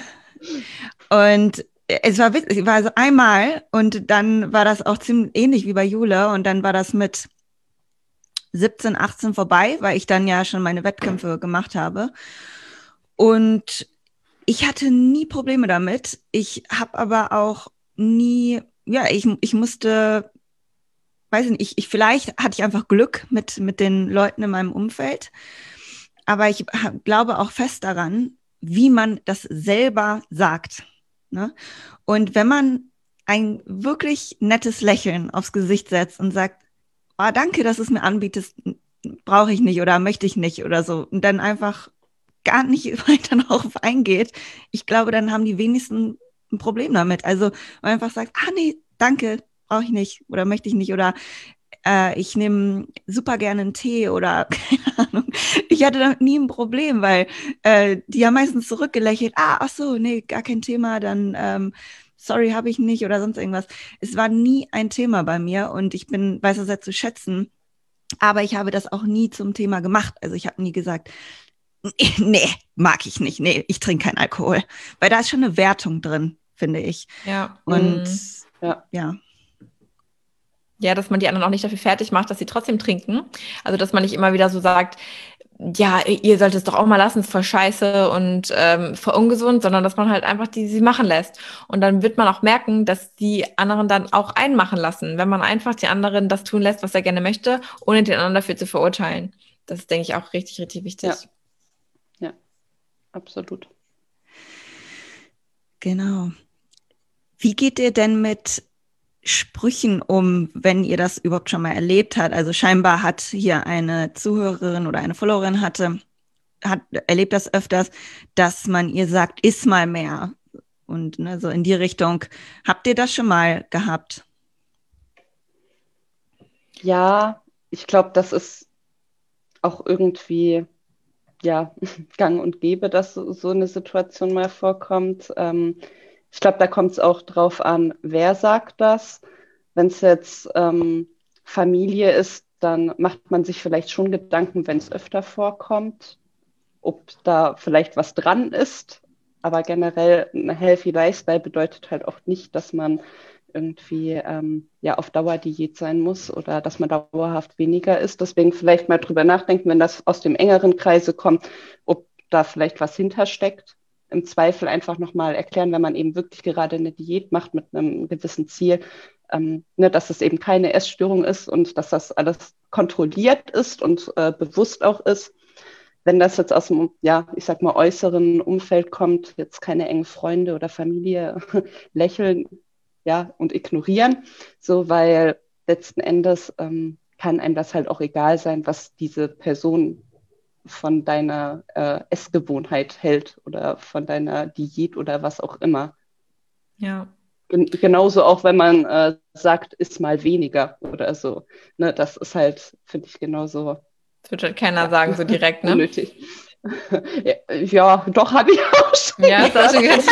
Und es war witzig, es war so einmal und dann war das auch ziemlich ähnlich wie bei Jule und dann war das mit siebzehn, achtzehn vorbei, weil ich dann ja schon meine Wettkämpfe gemacht habe. Und ich hatte nie Probleme damit. Ich habe aber auch nie, ja, ich, ich musste, weiß nicht, ich, ich, vielleicht hatte ich einfach Glück mit, mit den Leuten in meinem Umfeld. Aber ich hab, glaube auch fest daran, wie man das selber sagt. Ne? Und wenn man ein wirklich nettes Lächeln aufs Gesicht setzt und sagt, oh, danke, dass du es mir anbietest, brauche ich nicht oder möchte ich nicht oder so, und dann einfach gar nicht weiter darauf eingeht, ich glaube, dann haben die wenigsten ein Problem damit. Also man einfach sagt, ah nee, danke, brauche ich nicht oder möchte ich nicht oder äh, ich nehme super gerne einen Tee oder keine Ahnung. Ich hatte damit nie ein Problem, weil äh, die haben meistens zurückgelächelt, ah, ach so, nee, gar kein Thema, dann ähm, sorry, habe ich nicht oder sonst irgendwas. Es war nie ein Thema bei mir und ich bin, weiß das sehr zu schätzen, aber ich habe das auch nie zum Thema gemacht. Also ich habe nie gesagt, nee, mag ich nicht, nee, ich trinke keinen Alkohol, weil da ist schon eine Wertung drin, finde ich. Ja. Und Mhm. ja. ja. Ja, dass man die anderen auch nicht dafür fertig macht, dass sie trotzdem trinken. Also, dass man nicht immer wieder so sagt, ja, ihr solltet es doch auch mal lassen, ist voll scheiße und ähm, voll ungesund, sondern dass man halt einfach die sie machen lässt. Und dann wird man auch merken, dass die anderen dann auch einen machen lassen, wenn man einfach die anderen das tun lässt, was er gerne möchte, ohne den anderen dafür zu verurteilen. Das ist, denke ich, auch richtig, richtig wichtig. Ja, ja, absolut. Genau. Wie geht ihr denn mit Sprüchen um, wenn ihr das überhaupt schon mal erlebt habt? Also scheinbar hat hier eine Zuhörerin oder eine Followerin hatte, hat erlebt das öfters, dass man ihr sagt, iss mal mehr. Und ne, so in die Richtung. Habt ihr das schon mal gehabt? Ja, ich glaube, das ist auch irgendwie ja gang und gäbe, dass so, so eine Situation mal vorkommt. Ähm, ich glaube, da kommt es auch drauf an, wer sagt das. Wenn es jetzt ähm, Familie ist, dann macht man sich vielleicht schon Gedanken, wenn es öfter vorkommt, ob da vielleicht was dran ist. Aber generell ein Healthy Lifestyle bedeutet halt auch nicht, dass man irgendwie ähm, ja auf Dauerdiät sein muss oder dass man dauerhaft weniger isst. Deswegen vielleicht mal drüber nachdenken, wenn das aus dem engeren Kreise kommt, ob da vielleicht was hintersteckt. Im Zweifel einfach nochmal erklären, wenn man eben wirklich gerade eine Diät macht mit einem gewissen Ziel, ähm, ne, dass es eben keine Essstörung ist und dass das alles kontrolliert ist und äh, bewusst auch ist. Wenn das jetzt aus dem, ja, ich sag mal, äußeren Umfeld kommt, jetzt keine engen Freunde oder Familie lächeln, ja, und ignorieren, so, weil letzten Endes ähm, kann einem das halt auch egal sein, was diese Person von deiner äh, Essgewohnheit hält oder von deiner Diät oder was auch immer. Ja. Gen- genauso auch, wenn man äh, sagt, iss mal weniger oder so. Ne, das ist halt, finde ich, genauso Das wird halt keiner ja, sagen, so direkt, ne? unnötig. Ja, ja, doch, habe ich auch schon Ja, hast du auch schon gehört?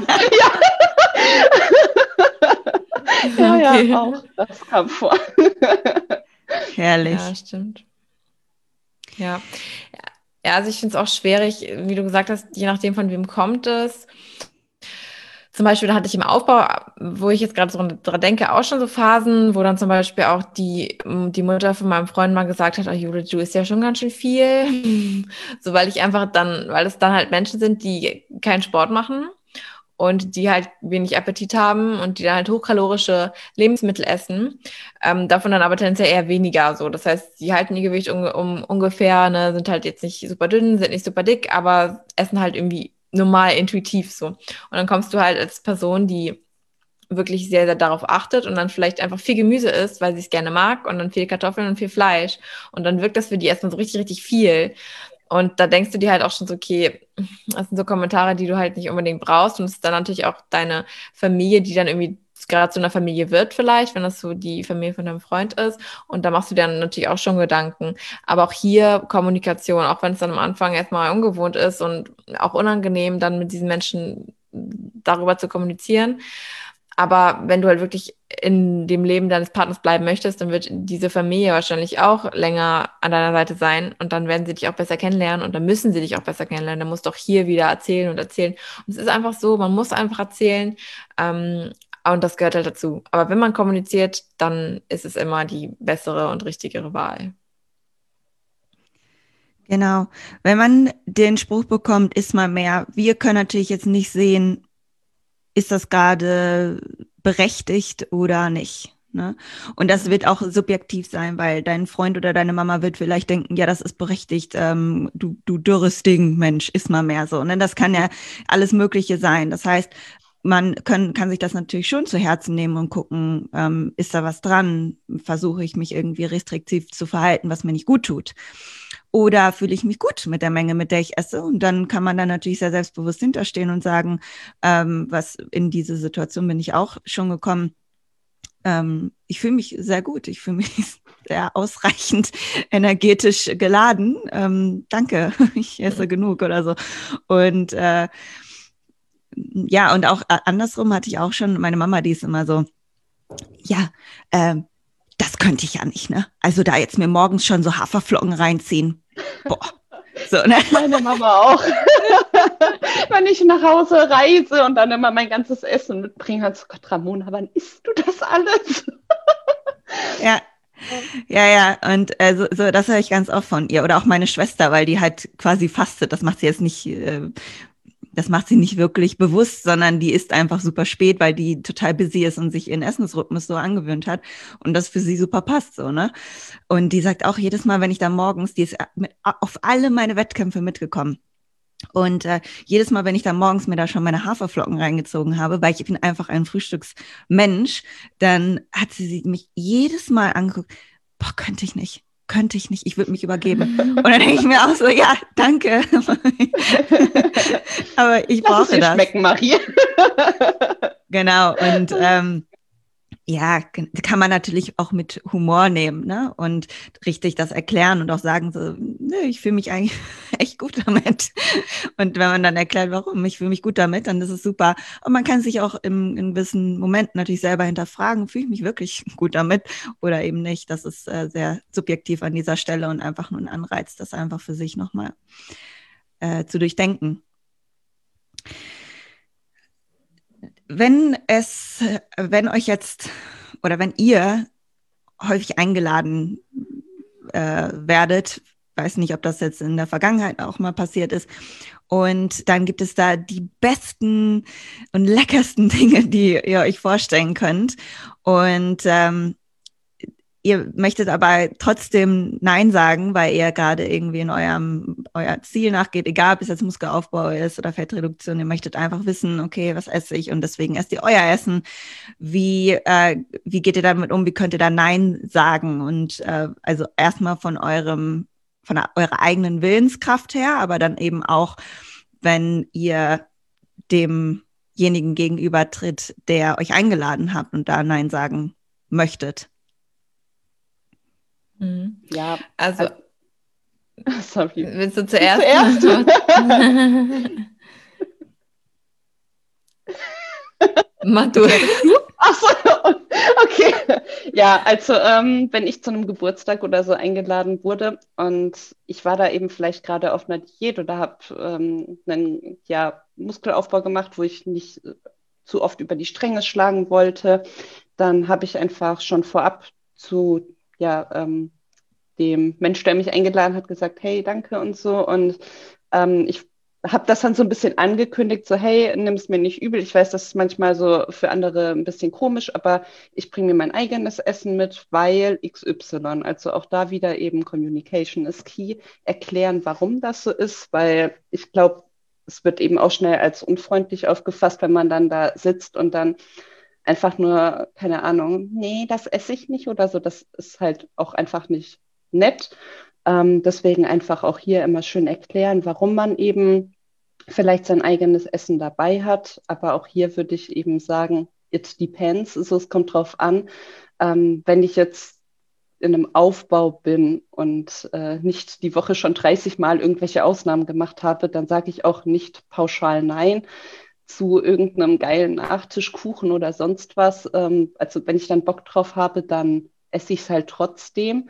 Ja, ja, Okay. auch. Das kam vor. Herrlich. Ja, stimmt. Ja. Ja, also ich finde es auch schwierig, wie du gesagt hast, je nachdem, von wem kommt es. Zum Beispiel, da hatte ich im Aufbau, wo ich jetzt gerade so dran denke, auch schon so Phasen, wo dann zum Beispiel auch die, die Mutter von meinem Freund mal gesagt hat, oh Judith, du isst ja schon ganz schön viel. So, weil ich einfach dann, weil es dann halt Menschen sind, die keinen Sport machen und die halt wenig Appetit haben und die dann halt hochkalorische Lebensmittel essen, ähm, davon dann aber tendenziell eher weniger so. Das heißt, die halten ihr Gewicht um, um ungefähr, ne, sind halt jetzt nicht super dünn, sind nicht super dick, aber essen halt irgendwie normal intuitiv so. Und dann kommst du halt als Person, die wirklich sehr, sehr darauf achtet und dann vielleicht einfach viel Gemüse isst, weil sie es gerne mag und dann viel Kartoffeln und viel Fleisch. Und dann wirkt das für die erstmal so richtig, richtig viel. Und da denkst du dir halt auch schon so, okay, das sind so Kommentare, die du halt nicht unbedingt brauchst. Und es ist dann natürlich auch deine Familie, die dann irgendwie gerade zu einer Familie wird vielleicht, wenn das so die Familie von deinem Freund ist. Und da machst du dir dann natürlich auch schon Gedanken. Aber auch hier Kommunikation, auch wenn es dann am Anfang erstmal ungewohnt ist und auch unangenehm, dann mit diesen Menschen darüber zu kommunizieren. Aber wenn du halt wirklich in dem Leben deines Partners bleiben möchtest, dann wird diese Familie wahrscheinlich auch länger an deiner Seite sein und dann werden sie dich auch besser kennenlernen und dann müssen sie dich auch besser kennenlernen. Dann musst du auch hier wieder erzählen und erzählen. Und es ist einfach so, man muss einfach erzählen ähm, und das gehört halt dazu. Aber wenn man kommuniziert, dann ist es immer die bessere und richtigere Wahl. Genau. Wenn man den Spruch bekommt, iss mal mehr, wir können natürlich jetzt nicht sehen, ist das gerade berechtigt oder nicht. Ne? Und das wird auch subjektiv sein, weil dein Freund oder deine Mama wird vielleicht denken, ja, das ist berechtigt, ähm, du, du dürres Ding, Mensch, iss mal mehr so. Ne? Das kann ja alles Mögliche sein. Das heißt, man können, kann sich das natürlich schon zu Herzen nehmen und gucken, ähm, ist da was dran? Versuche ich mich irgendwie restriktiv zu verhalten, was mir nicht gut tut? Oder fühle ich mich gut mit der Menge, mit der ich esse? Und dann kann man dann natürlich sehr selbstbewusst hinterstehen und sagen, ähm, was in diese Situation bin ich auch schon gekommen. ähm, ich fühle mich sehr gut. Ich fühle mich sehr ausreichend energetisch geladen. Ähm, danke, ich esse genug oder so. Und äh, ja, und auch äh, andersrum hatte ich auch schon, meine Mama, die ist immer so, ja, ähm, das könnte ich ja nicht, ne? Also da jetzt mir morgens schon so Haferflocken reinziehen. Boah. So, ne? Meine Mama auch. Wenn ich nach Hause reise und dann immer mein ganzes Essen mitbringe, hat so, Gott, Ramona, wann isst du das alles? Ja, ja, ja. Und äh, so, so, das höre ich ganz oft von ihr. Oder auch meine Schwester, weil die halt quasi fastet. Das macht sie jetzt nicht, äh, das macht sie nicht wirklich bewusst, sondern die isst einfach super spät, weil die total busy ist und sich ihren Essensrhythmus so angewöhnt hat und das für sie super passt, so, ne? Und die sagt auch jedes Mal, wenn ich da morgens, die ist mit, auf alle meine Wettkämpfe mitgekommen. Und äh, jedes Mal, wenn ich da morgens mir da schon meine Haferflocken reingezogen habe, weil ich bin einfach ein Frühstücksmensch, dann hat sie sie mich jedes Mal angeguckt, boah, könnte ich nicht, könnte ich nicht, ich würde mich übergeben. Und dann denke ich mir auch so, ja, danke. Aber ich Lass es brauche dir das. schmecken, Marie. Genau, und ähm, ja, kann man natürlich auch mit Humor nehmen, ne? Und richtig das erklären und auch sagen so, nö, ich fühle mich eigentlich echt gut damit. Und wenn man dann erklärt, warum, ich fühle mich gut damit, dann ist es super. Und man kann sich auch im, in gewissen Momenten natürlich selber hinterfragen, fühle ich mich wirklich gut damit oder eben nicht. Das ist äh, sehr subjektiv an dieser Stelle und einfach nur ein Anreiz, das einfach für sich nochmal äh, zu durchdenken. Wenn es, wenn euch jetzt oder wenn ihr häufig eingeladen äh, werdet, weiß nicht, ob das jetzt in der Vergangenheit auch mal passiert ist, und dann gibt es da die besten und leckersten Dinge, die ihr euch vorstellen könnt, und ähm, ihr möchtet aber trotzdem Nein sagen, weil ihr gerade irgendwie in eurem euer Ziel nachgeht, egal ob es jetzt Muskelaufbau ist oder Fettreduktion, ihr möchtet einfach wissen, okay, was esse ich, und deswegen esst ihr euer Essen. Wie, äh, wie geht ihr damit um? Wie könnt ihr da Nein sagen? Und äh, also erstmal von eurem, von eurer eigenen Willenskraft her, aber dann eben auch, wenn ihr demjenigen gegenübertritt, der euch eingeladen hat und da Nein sagen möchtet. Mhm. Ja, Also, also, sorry. willst du zuerst? Zuerst? Mach du. Ach so, okay. Ja, also ähm, wenn ich zu einem Geburtstag oder so eingeladen wurde und ich war da eben vielleicht gerade auf einer Diät oder habe ähm, einen ja, Muskelaufbau gemacht, wo ich nicht äh, zu oft über die Stränge schlagen wollte, dann habe ich einfach schon vorab zu ja, ähm, dem Mensch, der mich eingeladen hat, gesagt, hey, danke und so. Und ähm, ich habe das dann so ein bisschen angekündigt, so, hey, nimm es mir nicht übel. Ich weiß, das ist manchmal so für andere ein bisschen komisch, aber ich bringe mir mein eigenes Essen mit, weil X Y. Also auch da wieder eben Communication ist key. Erklären, warum das so ist, weil ich glaube, es wird eben auch schnell als unfreundlich aufgefasst, wenn man dann da sitzt und dann einfach nur, keine Ahnung, nee, das esse ich nicht oder so. Das ist halt auch einfach nicht nett. Ähm, deswegen einfach auch hier immer schön erklären, warum man eben vielleicht sein eigenes Essen dabei hat. Aber auch hier würde ich eben sagen, it depends. Also es kommt drauf an. Ähm, wenn ich jetzt in einem Aufbau bin und äh, nicht die Woche schon dreißig Mal irgendwelche Ausnahmen gemacht habe, dann sage ich auch nicht pauschal Nein zu irgendeinem geilen Nachtischkuchen oder sonst was. Ähm, also wenn ich dann Bock drauf habe, dann esse ich es halt trotzdem.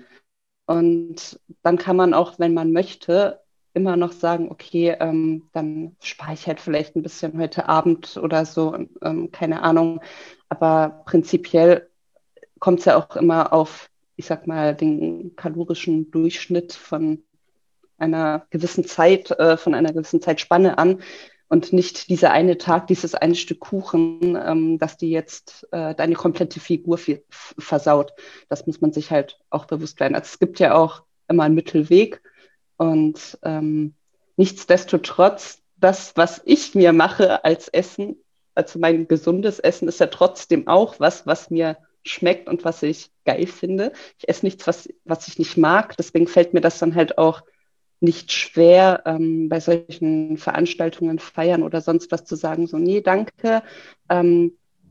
Und dann kann man auch, wenn man möchte, immer noch sagen, okay, ähm, dann spare ich halt vielleicht ein bisschen heute Abend oder so, ähm, keine Ahnung. Aber prinzipiell kommt es ja auch immer auf, ich sag mal, den kalorischen Durchschnitt von einer gewissen Zeit, äh, von einer gewissen Zeitspanne an und nicht dieser eine Tag, dieses eine Stück Kuchen, ähm, dass die jetzt äh, deine komplette Figur f- versaut. Das muss man sich halt auch bewusst werden. Also es gibt ja auch immer einen Mittelweg und ähm, nichtsdestotrotz, das, was ich mir mache als Essen, also mein gesundes Essen, ist ja trotzdem auch was, was mir schmeckt und was ich geil finde. Ich esse nichts, was, was ich nicht mag. Deswegen fällt mir das dann halt auch nicht schwer, ähm, bei solchen Veranstaltungen, Feiern oder sonst was zu sagen, so, nee, danke. Ähm,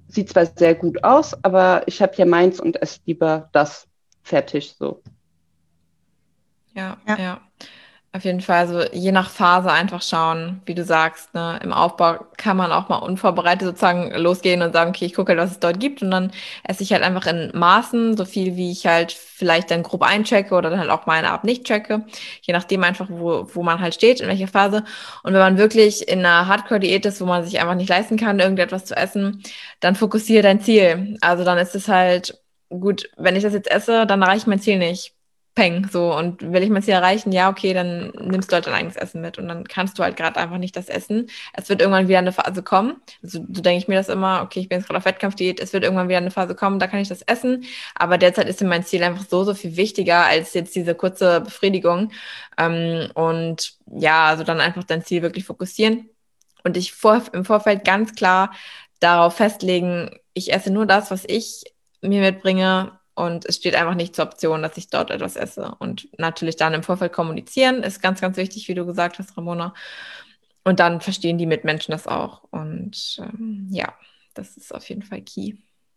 sieht zwar sehr gut aus, aber ich habe hier meins und esse lieber das fertig so. Ja, Ja. ja. Auf jeden Fall, also je nach Phase einfach schauen, wie du sagst, ne? Im Aufbau kann man auch mal unvorbereitet sozusagen losgehen und sagen, okay, ich gucke halt, was es dort gibt und dann esse ich halt einfach in Maßen, so viel, wie ich halt vielleicht dann grob einchecke oder dann halt auch mal eine Art nicht checke, je nachdem einfach, wo, wo man halt steht, in welcher Phase. Und wenn man wirklich in einer Hardcore-Diät ist, wo man sich einfach nicht leisten kann, irgendetwas zu essen, dann fokussiere dein Ziel. Also dann ist es halt gut, wenn ich das jetzt esse, dann erreiche ich mein Ziel nicht. Peng, so. Und will ich mein Ziel erreichen, ja, okay, dann nimmst du halt dein eigenes Essen mit und dann kannst du halt gerade einfach nicht das essen. Es wird irgendwann wieder eine Phase kommen. Also, so denke ich mir das immer, okay, ich bin jetzt gerade auf Wettkampfdiät, es wird irgendwann wieder eine Phase kommen, da kann ich das essen. Aber derzeit ist mir mein Ziel einfach so, so viel wichtiger als jetzt diese kurze Befriedigung. Ähm, und ja, also dann einfach dein Ziel wirklich fokussieren und dich vor, im Vorfeld ganz klar darauf festlegen, ich esse nur das, was ich mir mitbringe. Und es steht einfach nicht zur Option, dass ich dort etwas esse. Und natürlich dann im Vorfeld kommunizieren ist ganz, ganz wichtig, wie du gesagt hast, Ramona. Und dann verstehen die Mitmenschen das auch. Und ähm, ja, das ist auf jeden Fall key.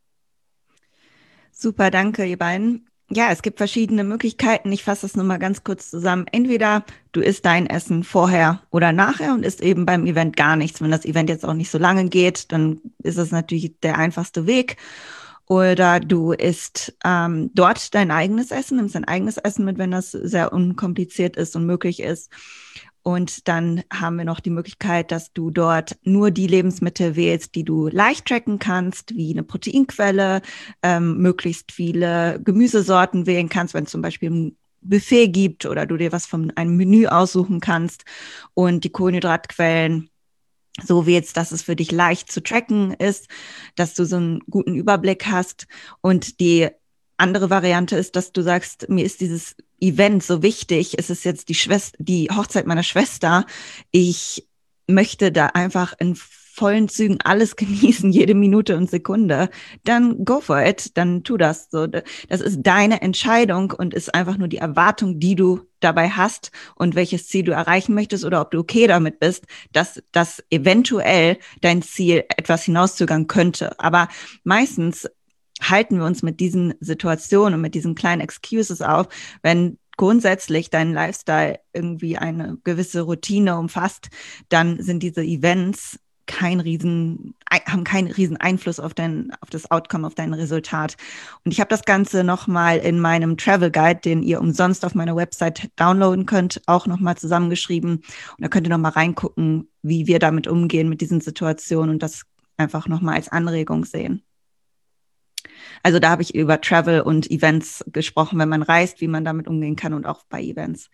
Super, danke, ihr beiden. Ja, es gibt verschiedene Möglichkeiten. Ich fasse das nur mal ganz kurz zusammen. Entweder du isst dein Essen vorher oder nachher und isst eben beim Event gar nichts. Wenn das Event jetzt auch nicht so lange geht, dann ist es natürlich der einfachste Weg. Oder du isst ähm, dort dein eigenes Essen, nimmst dein eigenes Essen mit, wenn das sehr unkompliziert ist und möglich ist. Und dann haben wir noch die Möglichkeit, dass du dort nur die Lebensmittel wählst, die du leicht tracken kannst, wie eine Proteinquelle, ähm, möglichst viele Gemüsesorten wählen kannst, wenn es zum Beispiel ein Buffet gibt oder du dir was von einem Menü aussuchen kannst und die Kohlenhydratquellen so wählst, dass es für dich leicht zu tracken ist, dass du so einen guten Überblick hast. Und die andere Variante ist, dass du sagst, mir ist dieses Event so wichtig, es ist jetzt die Schwester, die Hochzeit meiner Schwester. Ich möchte da einfach in vollen Zügen alles genießen, jede Minute und Sekunde, dann go for it, dann tu das. So, das ist deine Entscheidung und ist einfach nur die Erwartung, die du dabei hast und welches Ziel du erreichen möchtest oder ob du okay damit bist, dass das eventuell dein Ziel etwas hinauszögern könnte. Aber meistens halten wir uns mit diesen Situationen und mit diesen kleinen Excuses auf, wenn grundsätzlich dein Lifestyle irgendwie eine gewisse Routine umfasst, dann sind diese Events kein riesen, haben keinen riesen Einfluss auf dein, auf das Outcome, auf dein Resultat. Und ich habe das Ganze nochmal in meinem Travel Guide, den ihr umsonst auf meiner Website downloaden könnt, auch nochmal zusammengeschrieben. Und da könnt ihr nochmal reingucken, wie wir damit umgehen mit diesen Situationen und das einfach nochmal als Anregung sehen. Also da habe ich über Travel und Events gesprochen, wenn man reist, wie man damit umgehen kann und auch bei Events.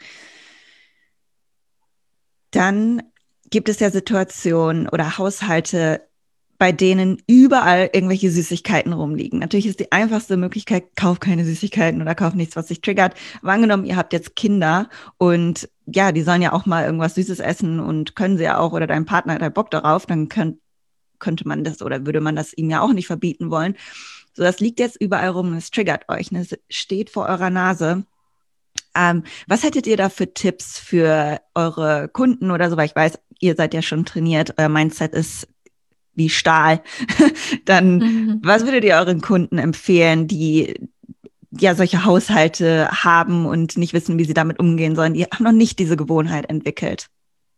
Dann gibt es ja Situationen oder Haushalte, bei denen überall irgendwelche Süßigkeiten rumliegen. Natürlich ist die einfachste Möglichkeit, kauf keine Süßigkeiten oder kauf nichts, was dich triggert. Aber angenommen, ihr habt jetzt Kinder und ja, die sollen ja auch mal irgendwas Süßes essen und können sie ja auch oder dein Partner hat halt Bock darauf, dann könnt, könnte man das oder würde man das ihm ja auch nicht verbieten wollen. So, das liegt jetzt überall rum und es triggert euch. Ne? Es steht vor eurer Nase. Ähm, was hättet ihr da für Tipps für eure Kunden oder so? Weil ich weiß, ihr seid ja schon trainiert, euer Mindset ist wie Stahl. Dann, mhm. was würdet ihr euren Kunden empfehlen, die ja solche Haushalte haben und nicht wissen, wie sie damit umgehen sollen? Die haben noch nicht diese Gewohnheit entwickelt.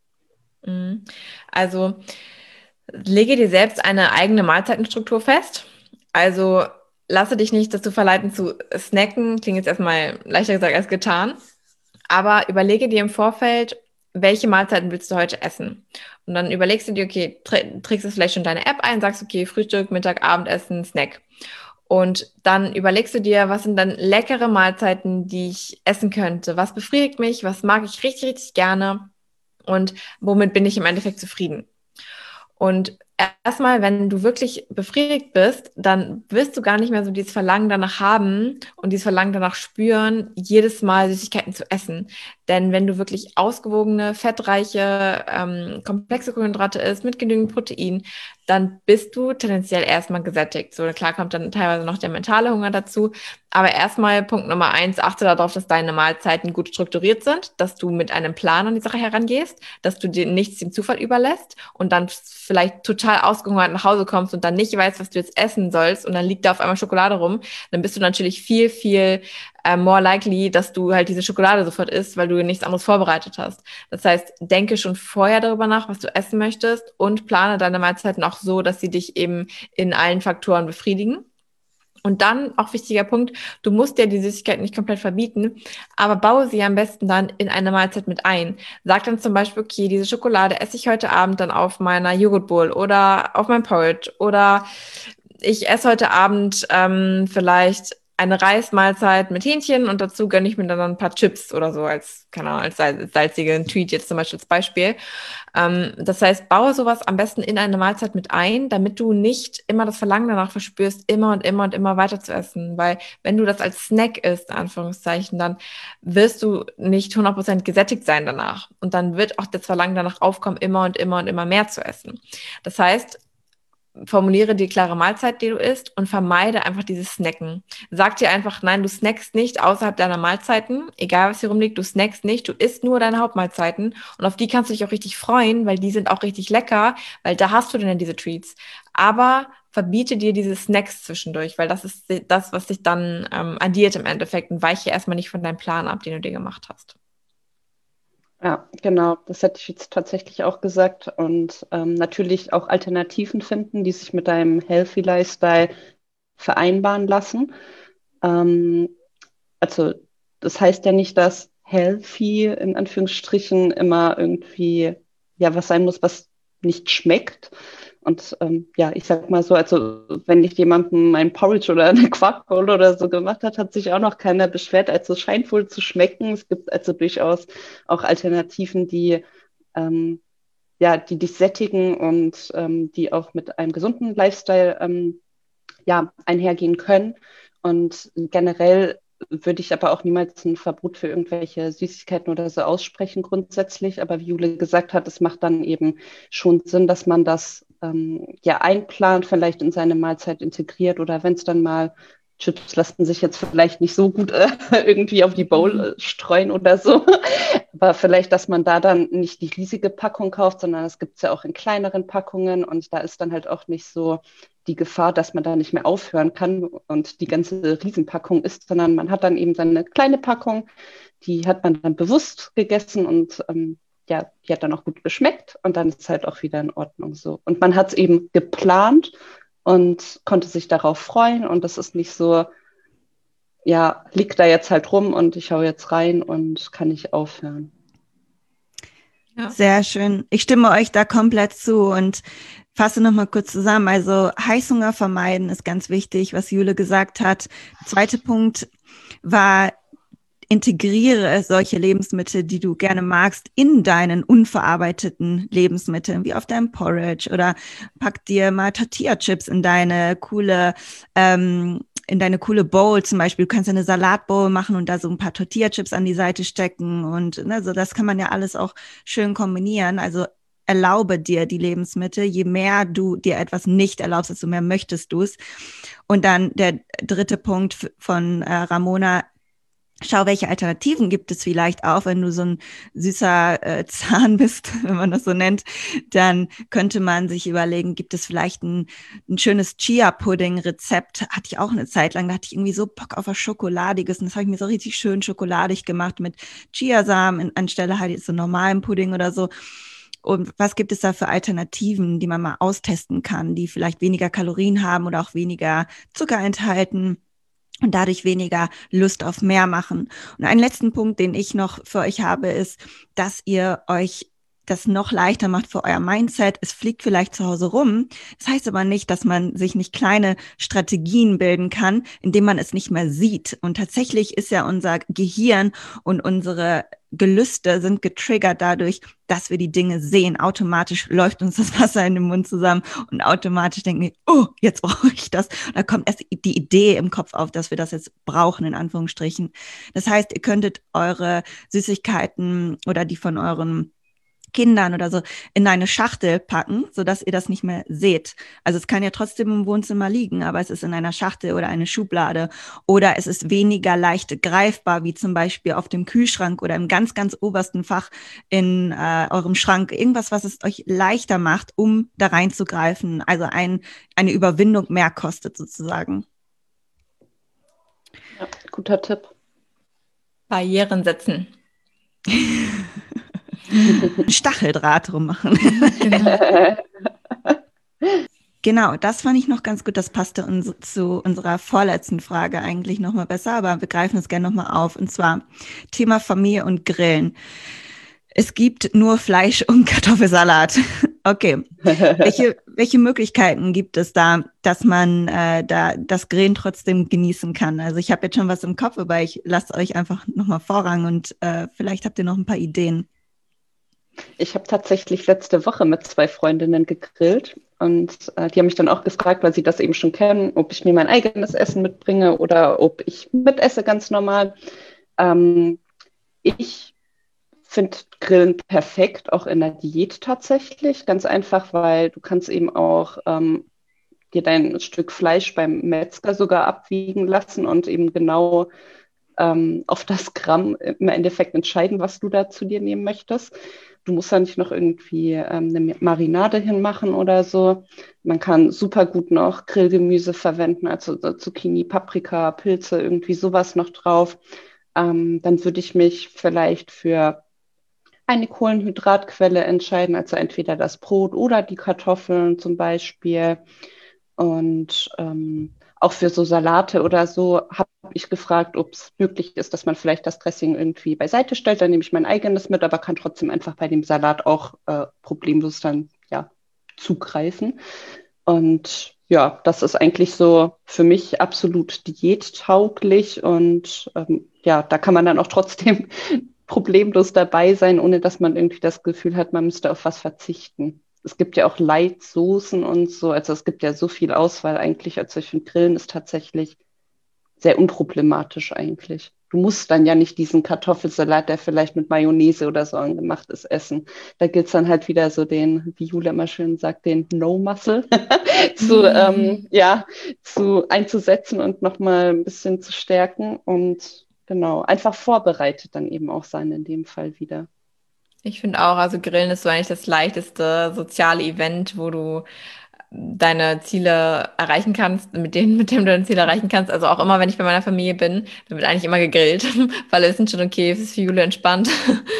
Also lege dir selbst eine eigene Mahlzeitenstruktur fest. Also lasse dich nicht dazu verleiten zu snacken. Klingt jetzt erstmal leichter gesagt als getan. Aber überlege dir im Vorfeld, welche Mahlzeiten willst du heute essen? Und dann überlegst du dir, okay, tr- trägst du vielleicht schon deine App ein, sagst, okay, Frühstück, Mittag, Abendessen, Snack. Und dann überlegst du dir, was sind dann leckere Mahlzeiten, die ich essen könnte? Was befriedigt mich? Was mag ich richtig, richtig gerne? Und womit bin ich im Endeffekt zufrieden? Und erstmal, wenn du wirklich befriedigt bist, dann wirst du gar nicht mehr so dieses Verlangen danach haben und dieses Verlangen danach spüren, jedes Mal Süßigkeiten zu essen. Denn wenn du wirklich ausgewogene, fettreiche, ähm, komplexe Kohlenhydrate isst mit genügend Protein, dann bist du tendenziell erstmal gesättigt. So, klar kommt dann teilweise noch der mentale Hunger dazu. Aber erstmal Punkt Nummer eins, achte darauf, dass deine Mahlzeiten gut strukturiert sind, dass du mit einem Plan an die Sache herangehst, dass du dir nichts dem Zufall überlässt und dann vielleicht total ausgehungert nach Hause kommst und dann nicht weißt, was du jetzt essen sollst und dann liegt da auf einmal Schokolade rum. Dann bist du natürlich viel, viel äh, more likely, dass du halt diese Schokolade sofort isst, weil du nichts anderes vorbereitet hast. Das heißt, denke schon vorher darüber nach, was du essen möchtest und plane deine Mahlzeiten auch so, dass sie dich eben in allen Faktoren befriedigen. Und dann, auch wichtiger Punkt, du musst dir die Süßigkeiten nicht komplett verbieten, aber baue sie am besten dann in eine Mahlzeit mit ein. Sag dann zum Beispiel, okay, diese Schokolade esse ich heute Abend dann auf meiner Joghurtbowl oder auf meinem Porridge oder ich esse heute Abend ähm, vielleicht eine Reismahlzeit mit Hähnchen und dazu gönne ich mir dann ein paar Chips oder so als, keine Ahnung, als salzigen Tweet jetzt zum Beispiel als Beispiel. Ähm, das heißt, baue sowas am besten in eine Mahlzeit mit ein, damit du nicht immer das Verlangen danach verspürst, immer und immer und immer weiter zu essen. Weil wenn du das als Snack isst, in Anführungszeichen, dann wirst du nicht hundert Prozent gesättigt sein danach. Und dann wird auch das Verlangen danach aufkommen, immer und immer und immer mehr zu essen. Das heißt, formuliere die klare Mahlzeit, die du isst und vermeide einfach dieses Snacken. Sag dir einfach, nein, du snackst nicht außerhalb deiner Mahlzeiten, egal was hier rumliegt, du snackst nicht, du isst nur deine Hauptmahlzeiten und auf die kannst du dich auch richtig freuen, weil die sind auch richtig lecker, weil da hast du dann ja diese Treats. Aber verbiete dir diese Snacks zwischendurch, weil das ist das, was dich dann ähm, addiert im Endeffekt und weiche erstmal nicht von deinem Plan ab, den du dir gemacht hast. Ja, genau, das hätte ich jetzt tatsächlich auch gesagt. Und ähm, natürlich auch Alternativen finden, die sich mit deinem Healthy Lifestyle vereinbaren lassen. Ähm, also das heißt ja nicht, dass healthy in Anführungsstrichen immer irgendwie ja was sein muss, was nicht schmeckt. Und ähm, ja, ich sag mal so, also wenn nicht jemandem ein Porridge oder eine Quarkbowl oder so gemacht hat, hat sich auch noch keiner beschwert. Also es scheint wohl zu schmecken. Es gibt also durchaus auch Alternativen, die ähm, ja, die dich sättigen und ähm, die auch mit einem gesunden Lifestyle ähm, ja, einhergehen können. Und generell würde ich aber auch niemals ein Verbot für irgendwelche Süßigkeiten oder so aussprechen grundsätzlich. Aber wie Jule gesagt hat, es macht dann eben schon Sinn, dass man das ähm, ja einplant, vielleicht in seine Mahlzeit integriert oder wenn es dann mal Chips lassen sich jetzt vielleicht nicht so gut äh, irgendwie auf die Bowl äh, streuen oder so. Aber vielleicht, dass man da dann nicht die riesige Packung kauft, sondern es gibt es ja auch in kleineren Packungen und da ist dann halt auch nicht so die Gefahr, dass man da nicht mehr aufhören kann und die ganze Riesenpackung isst, sondern man hat dann eben seine kleine Packung, die hat man dann bewusst gegessen und ähm, ja, die hat dann auch gut geschmeckt und dann ist es halt auch wieder in Ordnung so. Und man hat es eben geplant und konnte sich darauf freuen und das ist nicht so, ja, liegt da jetzt halt rum und ich hau jetzt rein und kann nicht aufhören. Ja. Sehr schön. Ich stimme euch da komplett zu und fasse nochmal kurz zusammen. Also Heißhunger vermeiden ist ganz wichtig, was Jule gesagt hat. Der zweite Punkt war, integriere solche Lebensmittel, die du gerne magst, in deinen unverarbeiteten Lebensmitteln, wie auf deinem Porridge oder pack dir mal Tortilla-Chips in deine coole, ähm, in deine coole Bowl zum Beispiel. Du kannst eine Salatbowl machen und da so ein paar Tortilla-Chips an die Seite stecken und ne, so das kann man ja alles auch schön kombinieren. Also erlaube dir die Lebensmittel. Je mehr du dir etwas nicht erlaubst, desto mehr möchtest du es. Und dann der dritte Punkt von äh, Ramona: Schau, welche Alternativen gibt es vielleicht auch, wenn du so ein süßer äh, Zahn bist, wenn man das so nennt, dann könnte man sich überlegen, gibt es vielleicht ein, ein schönes Chia-Pudding-Rezept, hatte ich auch eine Zeit lang, da hatte ich irgendwie so Bock auf was Schokoladiges und das habe ich mir so richtig schön schokoladig gemacht mit Chiasamen anstelle halt jetzt so normalen Pudding oder so. Und was gibt es da für Alternativen, die man mal austesten kann, die vielleicht weniger Kalorien haben oder auch weniger Zucker enthalten? Und dadurch weniger Lust auf mehr machen. Und einen letzten Punkt, den ich noch für euch habe, ist, dass ihr euch das noch leichter macht für euer Mindset. Es fliegt vielleicht zu Hause rum. Das heißt aber nicht, dass man sich nicht kleine Strategien bilden kann, indem man es nicht mehr sieht. Und tatsächlich ist ja unser Gehirn und unsere Gelüste sind getriggert dadurch, dass wir die Dinge sehen. Automatisch läuft uns das Wasser in den Mund zusammen und automatisch denken wir, oh, jetzt brauche ich das. Und da kommt erst die Idee im Kopf auf, dass wir das jetzt brauchen, in Anführungsstrichen. Das heißt, ihr könntet eure Süßigkeiten oder die von euren Kindern oder so in eine Schachtel packen, sodass ihr das nicht mehr seht. Also es kann ja trotzdem im Wohnzimmer liegen, aber es ist in einer Schachtel oder eine Schublade oder es ist weniger leicht greifbar, wie zum Beispiel auf dem Kühlschrank oder im ganz, ganz obersten Fach in äh, eurem Schrank. Irgendwas, was es euch leichter macht, um da reinzugreifen. Also ein, eine Überwindung mehr kostet sozusagen. Ja, guter Tipp. Barrieren setzen. Stacheldraht drum machen. Genau. Genau, das fand ich noch ganz gut. Das passte uns zu unserer vorletzten Frage eigentlich nochmal besser, aber wir greifen es gerne nochmal auf. Und zwar Thema Familie und Grillen. Es gibt nur Fleisch und Kartoffelsalat. Okay. Welche, welche Möglichkeiten gibt es da, dass man äh, da das Grillen trotzdem genießen kann? Also ich habe jetzt schon was im Kopf, aber ich lasse euch einfach nochmal Vorrang und äh, vielleicht habt ihr noch ein paar Ideen. Ich habe tatsächlich letzte Woche mit zwei Freundinnen gegrillt und äh, die haben mich dann auch gefragt, weil sie das eben schon kennen, ob ich mir mein eigenes Essen mitbringe oder ob ich mitesse ganz normal. Ähm, ich finde Grillen perfekt, auch in der Diät tatsächlich. Ganz einfach, weil du kannst eben auch ähm, dir dein Stück Fleisch beim Metzger sogar abwiegen lassen und eben genau ähm, auf das Gramm im Endeffekt entscheiden, was du da zu dir nehmen möchtest. Du musst da nicht noch irgendwie ähm, eine Marinade hinmachen oder so. Man kann super gut noch Grillgemüse verwenden, also so Zucchini, Paprika, Pilze, irgendwie sowas noch drauf. Ähm, dann würde ich mich vielleicht für eine Kohlenhydratquelle entscheiden, also entweder das Brot oder die Kartoffeln zum Beispiel. Und ähm, auch für so Salate oder so habe ich gefragt, ob es möglich ist, dass man vielleicht das Dressing irgendwie beiseite stellt. Dann nehme ich mein eigenes mit, aber kann trotzdem einfach bei dem Salat auch äh, problemlos dann ja zugreifen. Und ja, das ist eigentlich so für mich absolut diättauglich. Und ähm, ja, da kann man dann auch trotzdem problemlos dabei sein, ohne dass man irgendwie das Gefühl hat, man müsste auf was verzichten. Es gibt ja auch Light-Soßen und so, also es gibt ja so viel Auswahl eigentlich. Also ich finde, Grillen ist tatsächlich sehr unproblematisch eigentlich. Du musst dann ja nicht diesen Kartoffelsalat, der vielleicht mit Mayonnaise oder so angemacht ist, essen. Da gilt es dann halt wieder so den, wie Jule immer schön sagt, den No-Muscle zu, ähm, ja, zu einzusetzen und nochmal ein bisschen zu stärken und genau, einfach vorbereitet dann eben auch sein in dem Fall wieder. Ich finde auch, also Grillen ist so eigentlich das leichteste soziale Event, wo du deine Ziele erreichen kannst, mit denen, mit dem du deine Ziele erreichen kannst. Also auch immer, wenn ich bei meiner Familie bin, dann wird eigentlich immer gegrillt, weil alle wissen schon, okay, es ist für Jule entspannt.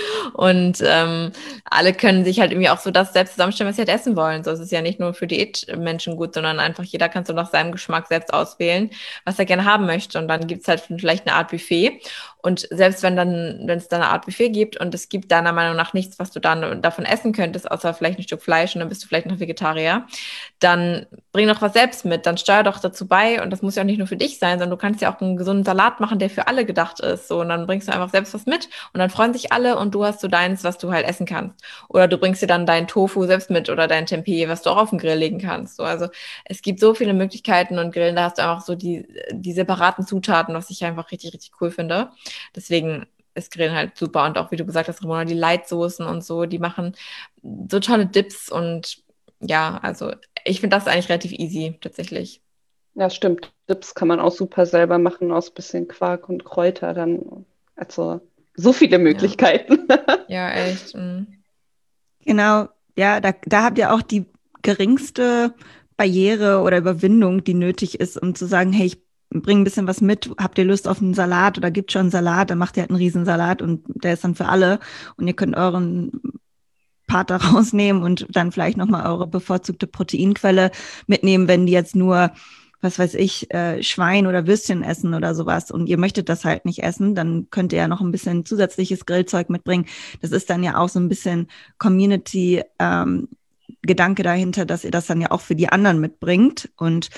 Und ähm, alle können sich halt irgendwie auch so das selbst zusammenstellen, was sie halt essen wollen. So, es ist ja nicht nur für Diätmenschen gut, sondern einfach jeder kann so nach seinem Geschmack selbst auswählen, was er gerne haben möchte. Und dann gibt's halt vielleicht eine Art Buffet. Und selbst wenn dann, wenn es da eine Art Buffet gibt und es gibt deiner Meinung nach nichts, was du dann davon essen könntest, außer vielleicht ein Stück Fleisch und dann bist du vielleicht noch Vegetarier, dann bring doch was selbst mit, dann steuer doch dazu bei und das muss ja auch nicht nur für dich sein, sondern du kannst ja auch einen gesunden Salat machen, der für alle gedacht ist, so und dann bringst du einfach selbst was mit und dann freuen sich alle und du hast so deins, was du halt essen kannst oder du bringst dir dann dein Tofu selbst mit oder dein Tempeh, was du auch auf den Grill legen kannst, so, also es gibt so viele Möglichkeiten und Grillen, da hast du einfach so die, die separaten Zutaten, was ich einfach richtig, richtig cool finde, deswegen ist Grillen halt super und auch, wie du gesagt hast, Ramona, die Light-Soßen und so, die machen so tolle Dips und ja, also ich finde das eigentlich relativ easy, tatsächlich. Ja, stimmt. Dips kann man auch super selber machen aus bisschen Quark und Kräuter dann. Also so viele Möglichkeiten. Ja, echt. Mm. Genau, ja, da, da habt ihr auch die geringste Barriere oder Überwindung, die nötig ist, um zu sagen, hey, ich bringe ein bisschen was mit, habt ihr Lust auf einen Salat oder gibt schon einen Salat, dann macht ihr halt einen Riesensalat und der ist dann für alle und ihr könnt euren Part da rausnehmen und dann vielleicht nochmal eure bevorzugte Proteinquelle mitnehmen, wenn die jetzt nur, was weiß ich, äh, Schwein oder Würstchen essen oder sowas und ihr möchtet das halt nicht essen, dann könnt ihr ja noch ein bisschen zusätzliches Grillzeug mitbringen. Das ist dann ja auch so ein bisschen Community ähm, Gedanke dahinter, dass ihr das dann ja auch für die anderen mitbringt und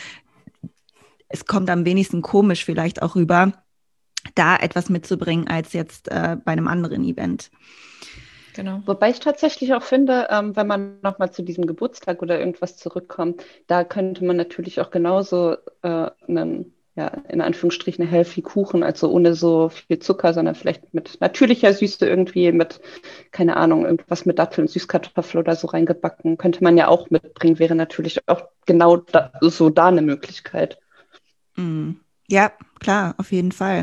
es kommt am wenigsten komisch vielleicht auch rüber, da etwas mitzubringen als jetzt äh, bei einem anderen Event. Genau. Wobei ich tatsächlich auch finde, ähm, wenn man nochmal zu diesem Geburtstag oder irgendwas zurückkommt, da könnte man natürlich auch genauso äh, einen, ja, in Anführungsstrichen healthy Kuchen, also ohne so viel Zucker, sondern vielleicht mit natürlicher Süße irgendwie, mit, keine Ahnung, irgendwas mit Datteln, Süßkartoffel oder so reingebacken, könnte man ja auch mitbringen, wäre natürlich auch genau da, so da eine Möglichkeit. Mm. Ja, klar, auf jeden Fall.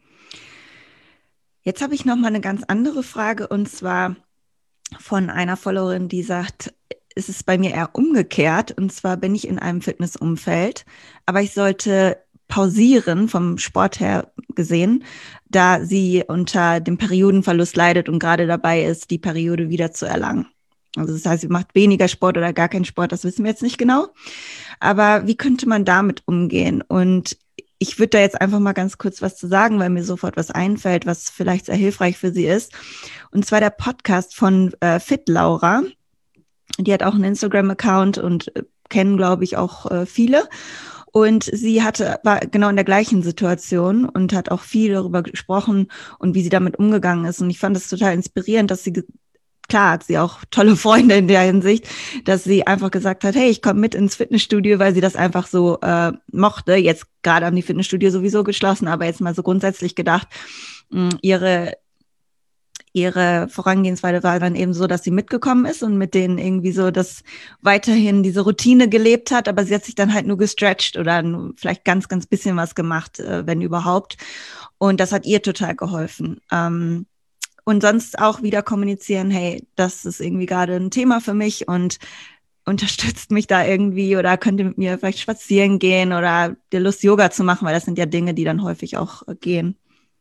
Jetzt habe ich noch mal eine ganz andere Frage und zwar von einer Followerin, die sagt, es ist bei mir eher umgekehrt und zwar bin ich in einem Fitnessumfeld, aber ich sollte pausieren vom Sport her gesehen, da sie unter dem Periodenverlust leidet und gerade dabei ist, die Periode wieder zu erlangen. Also das heißt, sie macht weniger Sport oder gar keinen Sport, das wissen wir jetzt nicht genau. Aber wie könnte man damit umgehen? Und ich würde da jetzt einfach mal ganz kurz was zu sagen, weil mir sofort was einfällt, was vielleicht sehr hilfreich für sie ist. Und zwar der Podcast von äh, Fit Laura. Die hat auch einen Instagram-Account und äh, kennen, glaube ich, auch äh, viele. Und sie hatte, war genau in der gleichen Situation und hat auch viel darüber gesprochen und wie sie damit umgegangen ist. Und ich fand es total inspirierend, dass sie, klar, hat sie auch tolle Freunde in der Hinsicht, dass sie einfach gesagt hat, hey, ich komme mit ins Fitnessstudio, weil sie das einfach so äh, mochte. Jetzt gerade haben die Fitnessstudio sowieso geschlossen, aber jetzt mal so grundsätzlich gedacht, mh, ihre Ihre Vorangehensweise war dann eben so, dass sie mitgekommen ist und mit denen irgendwie so das weiterhin diese Routine gelebt hat, aber sie hat sich dann halt nur gestretcht oder nur vielleicht ganz, ganz bisschen was gemacht, äh, wenn überhaupt. Und das hat ihr total geholfen. Ähm, und sonst auch wieder kommunizieren, hey, das ist irgendwie gerade ein Thema für mich und unterstützt mich da irgendwie oder könnt ihr mit mir vielleicht spazieren gehen oder dir Lust, Yoga zu machen, weil das sind ja Dinge, die dann häufig auch äh, gehen.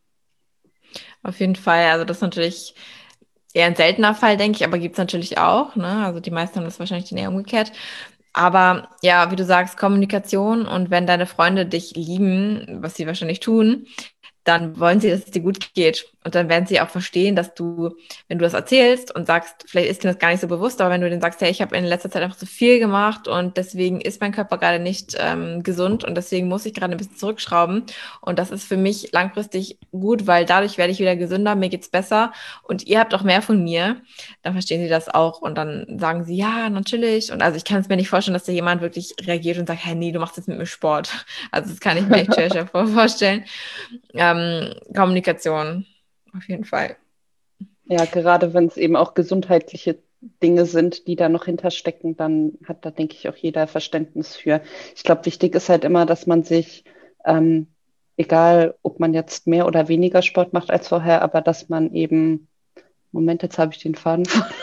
Auf jeden Fall. Also das ist natürlich eher ein seltener Fall, denke ich, aber gibt es natürlich auch. Ne? Also die meisten haben das wahrscheinlich dann eher umgekehrt. Aber ja, wie du sagst, Kommunikation und wenn deine Freunde dich lieben, was sie wahrscheinlich tun, dann wollen sie, dass es dir gut geht. Und dann werden sie auch verstehen, dass du, wenn du das erzählst und sagst, vielleicht ist dir das gar nicht so bewusst, aber wenn du denen sagst, hey, ich habe in letzter Zeit einfach zu viel gemacht und deswegen ist mein Körper gerade nicht ähm, gesund und deswegen muss ich gerade ein bisschen zurückschrauben. Und das ist für mich langfristig gut, weil dadurch werde ich wieder gesünder, mir geht's besser und ihr habt auch mehr von mir. Dann verstehen sie das auch und dann sagen sie, ja, natürlich. Und also ich kann es mir nicht vorstellen, dass da jemand wirklich reagiert und sagt, hey, nee, du machst jetzt mit mir Sport. Also das kann ich mir echt schwer vorstellen. Ähm, Kommunikation, auf jeden Fall. Ja, gerade wenn es eben auch gesundheitliche Dinge sind, die da noch hinterstecken, dann hat da, denke ich, auch jeder Verständnis für. Ich glaube, wichtig ist halt immer, dass man sich, ähm, egal ob man jetzt mehr oder weniger Sport macht als vorher, aber dass man eben, Moment, jetzt habe ich den Faden verloren.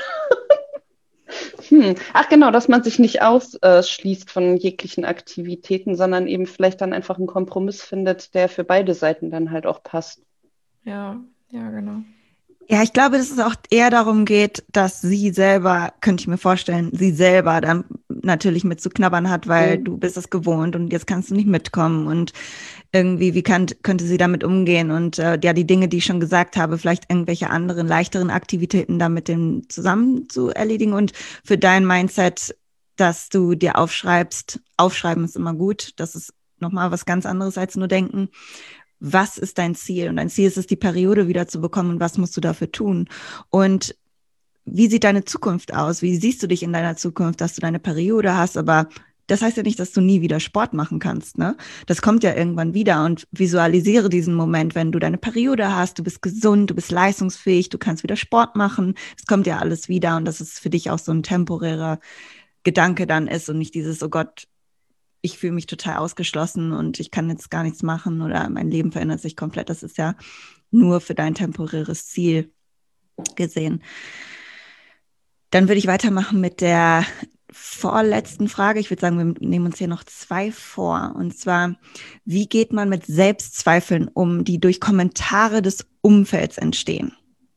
Hm. Ach genau, dass man sich nicht ausschließt von jeglichen Aktivitäten, sondern eben vielleicht dann einfach einen Kompromiss findet, der für beide Seiten dann halt auch passt. Ja, ja, genau. Ja, ich glaube, dass es auch eher darum geht, dass sie selber, könnte ich mir vorstellen, sie selber dann natürlich mit zu knabbern hat, weil Mhm. du bist es gewohnt und jetzt kannst du nicht mitkommen und irgendwie, wie kann, könnte sie damit umgehen und äh, ja, die Dinge, die ich schon gesagt habe, vielleicht irgendwelche anderen, leichteren Aktivitäten da mit dem zusammen zu erledigen und für dein Mindset, dass du dir aufschreibst, aufschreiben ist immer gut, das ist nochmal was ganz anderes als nur denken. Was ist dein Ziel? Und dein Ziel ist es, die Periode wieder zu bekommen. Und was musst du dafür tun? Und wie sieht deine Zukunft aus? Wie siehst du dich in deiner Zukunft, dass du deine Periode hast? Aber das heißt ja nicht, dass du nie wieder Sport machen kannst, ne? Das kommt ja irgendwann wieder und visualisiere diesen Moment, wenn du deine Periode hast, du bist gesund, du bist leistungsfähig, du kannst wieder Sport machen. Es kommt ja alles wieder und dass es für dich auch so ein temporärer Gedanke dann ist und nicht dieses, oh Gott, ich fühle mich total ausgeschlossen und ich kann jetzt gar nichts machen oder mein Leben verändert sich komplett. Das ist ja nur für dein temporäres Ziel gesehen. Dann würde ich weitermachen mit der vorletzten Frage. Ich würde sagen, wir nehmen uns hier noch zwei vor. Und zwar, wie geht man mit Selbstzweifeln um, die durch Kommentare des Umfelds entstehen?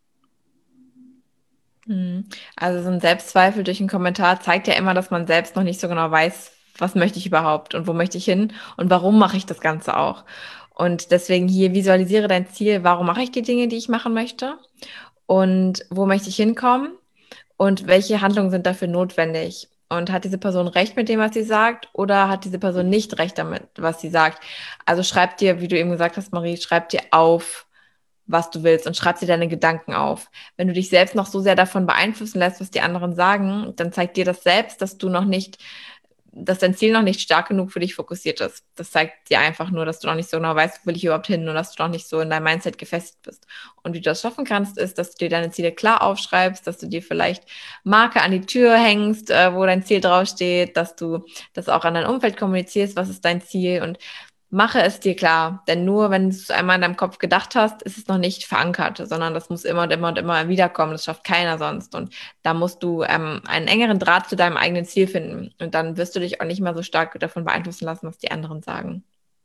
Also so ein Selbstzweifel durch einen Kommentar zeigt ja immer, dass man selbst noch nicht so genau weiß, was möchte ich überhaupt und wo möchte ich hin und warum mache ich das Ganze auch. Und deswegen hier visualisiere dein Ziel, warum mache ich die Dinge, die ich machen möchte und wo möchte ich hinkommen und welche Handlungen sind dafür notwendig. Und hat diese Person recht mit dem, was sie sagt oder hat diese Person nicht recht damit, was sie sagt? Also schreib dir, wie du eben gesagt hast, Marie, schreib dir auf, was du willst und schreib dir deine Gedanken auf. Wenn du dich selbst noch so sehr davon beeinflussen lässt, was die anderen sagen, dann zeigt dir das selbst, dass du noch nicht dass dein Ziel noch nicht stark genug für dich fokussiert ist. Das zeigt dir einfach nur, dass du noch nicht so genau weißt, wo will ich überhaupt hin und dass du noch nicht so in deinem Mindset gefestigt bist. Und wie du das schaffen kannst, ist, dass du dir deine Ziele klar aufschreibst, dass du dir vielleicht Marke an die Tür hängst, äh, wo dein Ziel draufsteht, dass du das auch an dein Umfeld kommunizierst, was ist dein Ziel und mache es dir klar, denn nur wenn du es einmal in deinem Kopf gedacht hast, ist es noch nicht verankert, sondern das muss immer und immer und immer wiederkommen. Das schafft keiner sonst. Und da musst du ähm, einen engeren Draht zu deinem eigenen Ziel finden. Und dann wirst du dich auch nicht mehr so stark davon beeinflussen lassen, was die anderen sagen.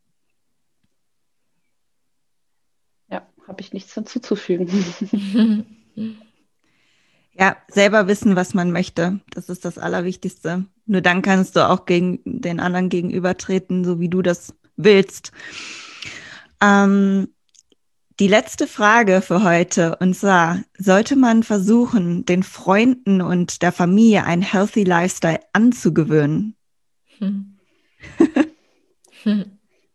Ja, habe ich nichts hinzuzufügen. Ja, selber wissen, was man möchte. Das ist das Allerwichtigste. Nur dann kannst du auch gegen den anderen gegenübertreten, so wie du das willst. Ähm, die letzte Frage für heute, und zwar, sollte man versuchen, den Freunden und der Familie einen healthy Lifestyle anzugewöhnen? Hm. hm.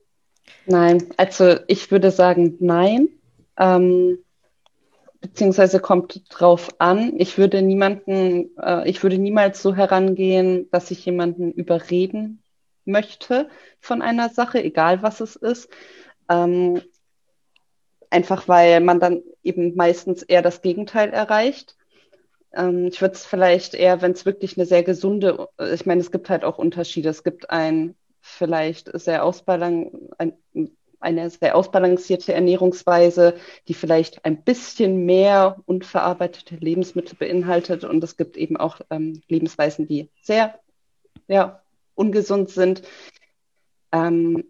Nein, also ich würde sagen, nein. Ähm, beziehungsweise kommt drauf an. Ich würde niemanden, äh, ich würde niemals so herangehen, dass ich jemanden überreden möchte von einer Sache, egal was es ist. Ähm, einfach weil man dann eben meistens eher das Gegenteil erreicht. Ähm, ich würde es vielleicht eher, wenn es wirklich eine sehr gesunde, ich meine, es gibt halt auch Unterschiede. Es gibt ein vielleicht sehr ausbalan ein, eine sehr ausbalancierte Ernährungsweise, die vielleicht ein bisschen mehr unverarbeitete Lebensmittel beinhaltet. Und es gibt eben auch ähm, Lebensweisen, die sehr ja, ungesund sind. Ähm,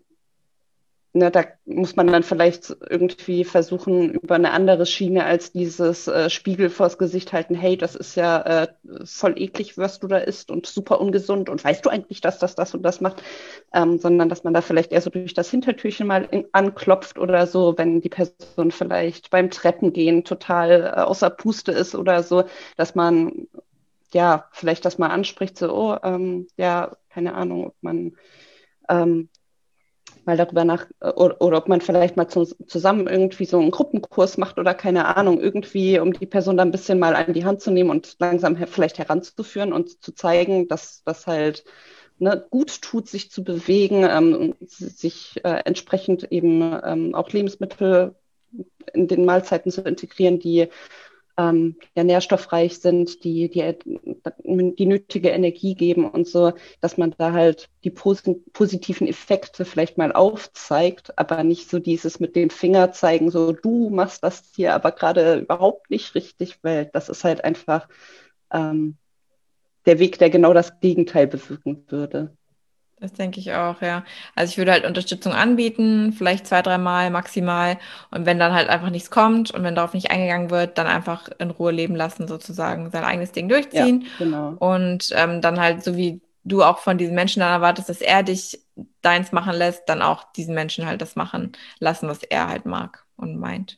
ne, da muss man dann vielleicht irgendwie versuchen, über eine andere Schiene als dieses äh, Spiegel vors Gesicht halten, hey, das ist ja äh, voll eklig, was du da isst und super ungesund und weißt du eigentlich, dass das das und das macht, ähm, sondern dass man da vielleicht eher so durch das Hintertürchen mal in, anklopft oder so, wenn die Person vielleicht beim Treppengehen total äh, außer Puste ist oder so, dass man ja, vielleicht das mal anspricht, so, oh, ähm, ja, keine Ahnung, ob man ähm, mal darüber nach, oder, oder ob man vielleicht mal zu, zusammen irgendwie so einen Gruppenkurs macht oder keine Ahnung, irgendwie, um die Person da ein bisschen mal an die Hand zu nehmen und langsam her, vielleicht heranzuführen und zu zeigen, dass das halt ne, gut tut, sich zu bewegen, ähm, sich äh, entsprechend eben ähm, auch Lebensmittel in den Mahlzeiten zu integrieren, die ähm, ja, nährstoffreich sind, die, die die nötige Energie geben und so, dass man da halt die pos positiven Effekte vielleicht mal aufzeigt, aber nicht so dieses mit dem Finger zeigen, so du machst das hier aber gerade überhaupt nicht richtig, weil das ist halt einfach ähm, der Weg, der genau das Gegenteil bewirken würde. Das denke ich auch, ja. Also ich würde halt Unterstützung anbieten, vielleicht zwei, dreimal maximal. Und wenn dann halt einfach nichts kommt und wenn darauf nicht eingegangen wird, dann einfach in Ruhe leben lassen, sozusagen, sein eigenes Ding durchziehen. Ja, genau. Und ähm, dann halt, so wie du auch von diesen Menschen dann erwartest, dass er dich deins machen lässt, dann auch diesen Menschen halt das machen lassen, was er halt mag und meint.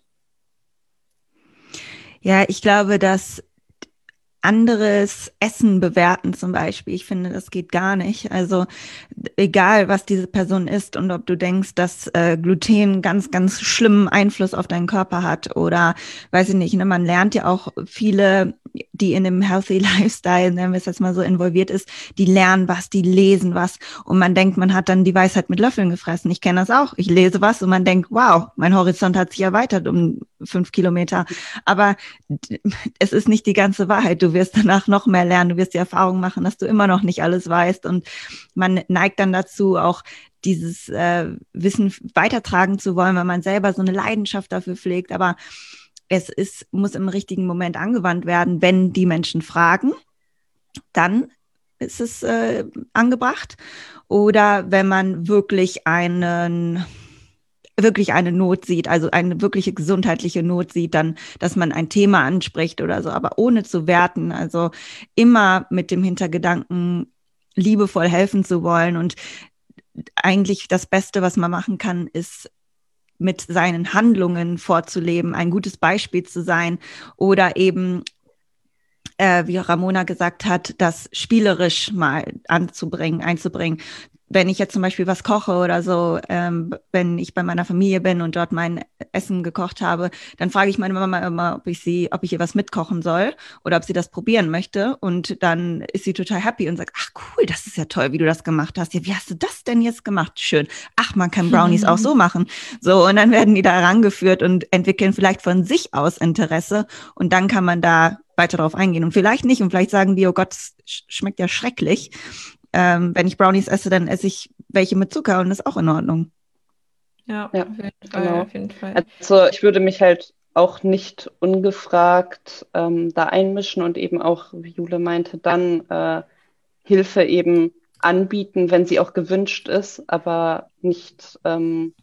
Ja, ich glaube, dass anderes Essen bewerten zum Beispiel. Ich finde, das geht gar nicht. Also egal, was diese Person isst und ob du denkst, dass äh, Gluten ganz, ganz schlimmen Einfluss auf deinen Körper hat oder weiß ich nicht, ne, man lernt ja auch viele, die in einem Healthy Lifestyle, nennen wir es jetzt mal so, involviert ist, die lernen was, die lesen was und man denkt, man hat dann die Weisheit mit Löffeln gefressen. Ich kenne das auch. Ich lese was und man denkt, wow, mein Horizont hat sich erweitert um fünf Kilometer. Aber es ist nicht die ganze Wahrheit. Du wirst danach noch mehr lernen. Du wirst die Erfahrung machen, dass du immer noch nicht alles weißt. Und man neigt dann dazu, auch dieses äh, Wissen weitertragen zu wollen, weil man selber so eine Leidenschaft dafür pflegt. Aber es ist, muss im richtigen Moment angewandt werden. Wenn die Menschen fragen, dann ist es äh, angebracht. Oder wenn man wirklich einen wirklich eine Not sieht, also eine wirkliche gesundheitliche Not sieht, dann, dass man ein Thema anspricht oder so, aber ohne zu werten, also immer mit dem Hintergedanken, liebevoll helfen zu wollen. Und eigentlich das Beste, was man machen kann, ist mit seinen Handlungen vorzuleben, ein gutes Beispiel zu sein oder eben äh, wie Ramona gesagt hat, das spielerisch mal anzubringen, einzubringen. wenn ich jetzt zum Beispiel was koche oder so, ähm, wenn ich bei meiner Familie bin und dort mein Essen gekocht habe, dann frage ich meine Mama immer, ob ich sie, ob ich ihr was mitkochen soll oder ob sie das probieren möchte. Und dann ist sie total happy und sagt, ach cool, das ist ja toll, wie du das gemacht hast. Ja, wie hast du das denn jetzt gemacht? Schön. Ach, man kann Brownies auch so machen. So, und dann werden die da rangeführt und entwickeln vielleicht von sich aus Interesse. Und dann kann man da weiter drauf eingehen. Und vielleicht nicht. Und vielleicht sagen die, oh Gott, das schmeckt ja schrecklich. Ähm, wenn ich Brownies esse, dann esse ich welche mit Zucker und das ist auch in Ordnung. Ja, Ja, auf jeden Fall, genau. auf jeden Fall. Also ich würde mich halt auch nicht ungefragt ähm, da einmischen und eben auch, wie Jule meinte, dann äh, Hilfe eben anbieten, wenn sie auch gewünscht ist, aber nicht ähm,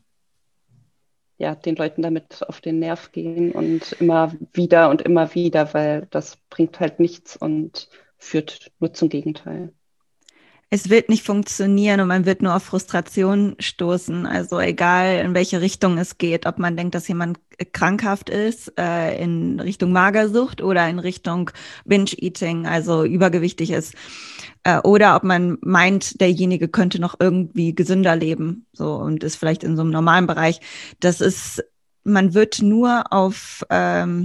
ja, den Leuten damit auf den Nerv gehen und immer wieder und immer wieder, weil das bringt halt nichts und führt nur zum Gegenteil. Es wird nicht funktionieren und man wird nur auf Frustration stoßen. Also egal, in welche Richtung es geht, ob man denkt, dass jemand krankhaft ist, äh, in Richtung Magersucht oder in Richtung Binge-Eating, also übergewichtig ist. Äh, oder ob man meint, derjenige könnte noch irgendwie gesünder leben, so, und ist vielleicht in so einem normalen Bereich. Das ist, man wird nur auf... Ähm,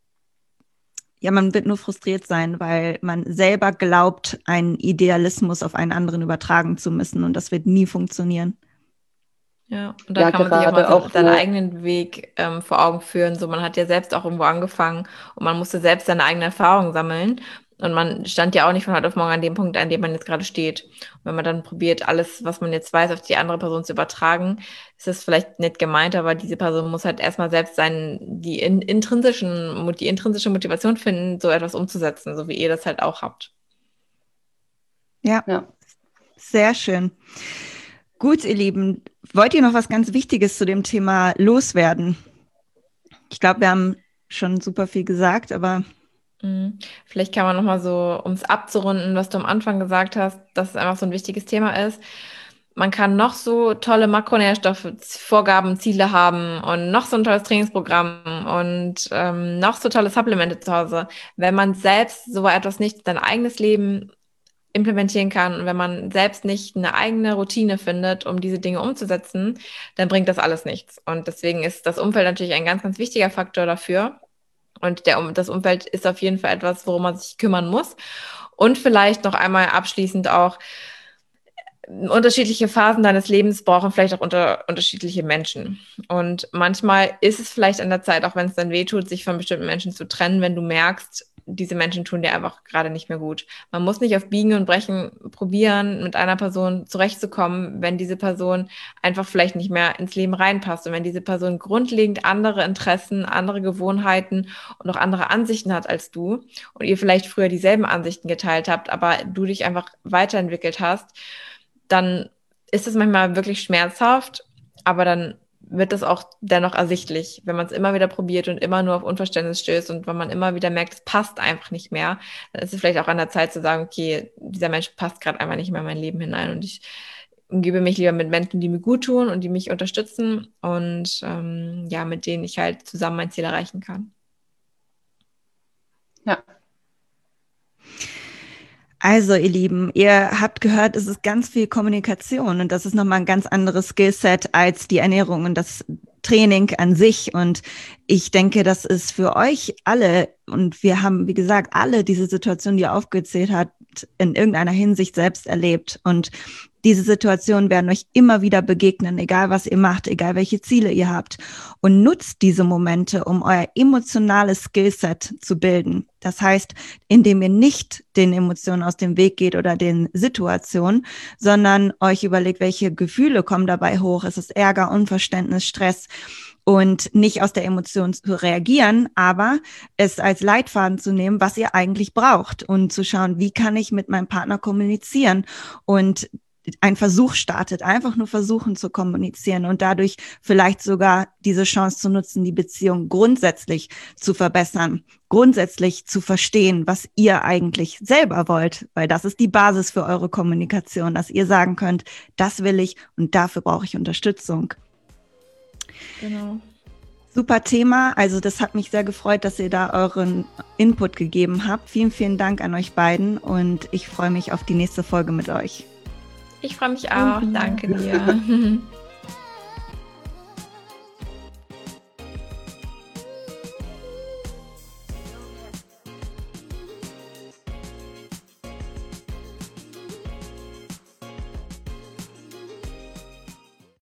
Ja, man wird nur frustriert sein, weil man selber glaubt, einen Idealismus auf einen anderen übertragen zu müssen. Und das wird nie funktionieren. Ja, und da Ja, kann man sich auch gerade mal seinen, auch seinen eine, eigenen Weg ähm, vor Augen führen. So, man hat ja selbst auch irgendwo angefangen und man musste selbst seine eigenen Erfahrungen sammeln. Und man stand ja auch nicht von heute auf morgen an dem Punkt, an dem man jetzt gerade steht. Und wenn man dann probiert, alles, was man jetzt weiß, auf die andere Person zu übertragen, ist das vielleicht nicht gemeint, aber diese Person muss halt erstmal selbst seinen, die in, intrinsischen, die intrinsische Motivation finden, so etwas umzusetzen, so wie ihr das halt auch habt. Ja, ja. sehr schön. Gut, ihr Lieben, wollt ihr noch was ganz Wichtiges zu dem Thema loswerden? Ich glaube, wir haben schon super viel gesagt, aber... Mhm. Vielleicht kann man nochmal so, um es abzurunden, was du am Anfang gesagt hast, dass es einfach so ein wichtiges Thema ist. Man kann noch so tolle Makronährstoffe, Vorgaben, Ziele haben und noch so ein tolles Trainingsprogramm und ähm, noch so tolle Supplemente zu Hause. Wenn man selbst so etwas nicht in sein eigenes Leben implementieren kann und wenn man selbst nicht eine eigene Routine findet, um diese Dinge umzusetzen, dann bringt das alles nichts. Und deswegen ist das Umfeld natürlich ein ganz, ganz wichtiger Faktor dafür. Und der, das Umfeld ist auf jeden Fall etwas, worum man sich kümmern muss. Und vielleicht noch einmal abschließend auch, unterschiedliche Phasen deines Lebens brauchen vielleicht auch unter, unterschiedliche Menschen. Und manchmal ist es vielleicht an der Zeit, auch wenn es dann wehtut, sich von bestimmten Menschen zu trennen, wenn du merkst, diese Menschen tun dir einfach gerade nicht mehr gut. Man muss nicht auf Biegen und Brechen probieren, mit einer Person zurechtzukommen, wenn diese Person einfach vielleicht nicht mehr ins Leben reinpasst und wenn diese Person grundlegend andere Interessen, andere Gewohnheiten und auch andere Ansichten hat als du und ihr vielleicht früher dieselben Ansichten geteilt habt, aber du dich einfach weiterentwickelt hast, dann ist es manchmal wirklich schmerzhaft, aber dann wird das auch dennoch ersichtlich, wenn man es immer wieder probiert und immer nur auf Unverständnis stößt und wenn man immer wieder merkt, es passt einfach nicht mehr, dann ist es vielleicht auch an der Zeit zu sagen, okay, dieser Mensch passt gerade einfach nicht mehr in mein Leben hinein und ich umgebe mich lieber mit Menschen, die mir gut tun und die mich unterstützen und ähm, ja, mit denen ich halt zusammen mein Ziel erreichen kann. Ja. Also, ihr Lieben, ihr habt gehört, es ist ganz viel Kommunikation und das ist nochmal ein ganz anderes Skillset als die Ernährung und das Training an sich. Und ich denke, das ist für euch alle, und wir haben, wie gesagt, alle diese Situation, die ihr aufgezählt habt, in irgendeiner Hinsicht selbst erlebt. Und diese Situationen werden euch immer wieder begegnen, egal was ihr macht, egal welche Ziele ihr habt. Und nutzt diese Momente, um euer emotionales Skillset zu bilden. Das heißt, indem ihr nicht den Emotionen aus dem Weg geht oder den Situationen, sondern euch überlegt, welche Gefühle kommen dabei hoch. Ist es Ärger, Unverständnis, Stress? Und nicht aus der Emotion zu reagieren, aber es als Leitfaden zu nehmen, was ihr eigentlich braucht und zu schauen, wie kann ich mit meinem Partner kommunizieren und ein Versuch startet, einfach nur versuchen zu kommunizieren und dadurch vielleicht sogar diese Chance zu nutzen, die Beziehung grundsätzlich zu verbessern, grundsätzlich zu verstehen, was ihr eigentlich selber wollt, weil das ist die Basis für eure Kommunikation, dass ihr sagen könnt, das will ich und dafür brauche ich Unterstützung. Genau. Super Thema, also das hat mich sehr gefreut, dass ihr da euren Input gegeben habt. Vielen, vielen Dank an euch beiden und ich freue mich auf die nächste Folge mit euch. Ich freue mich auch. Mhm. Danke dir.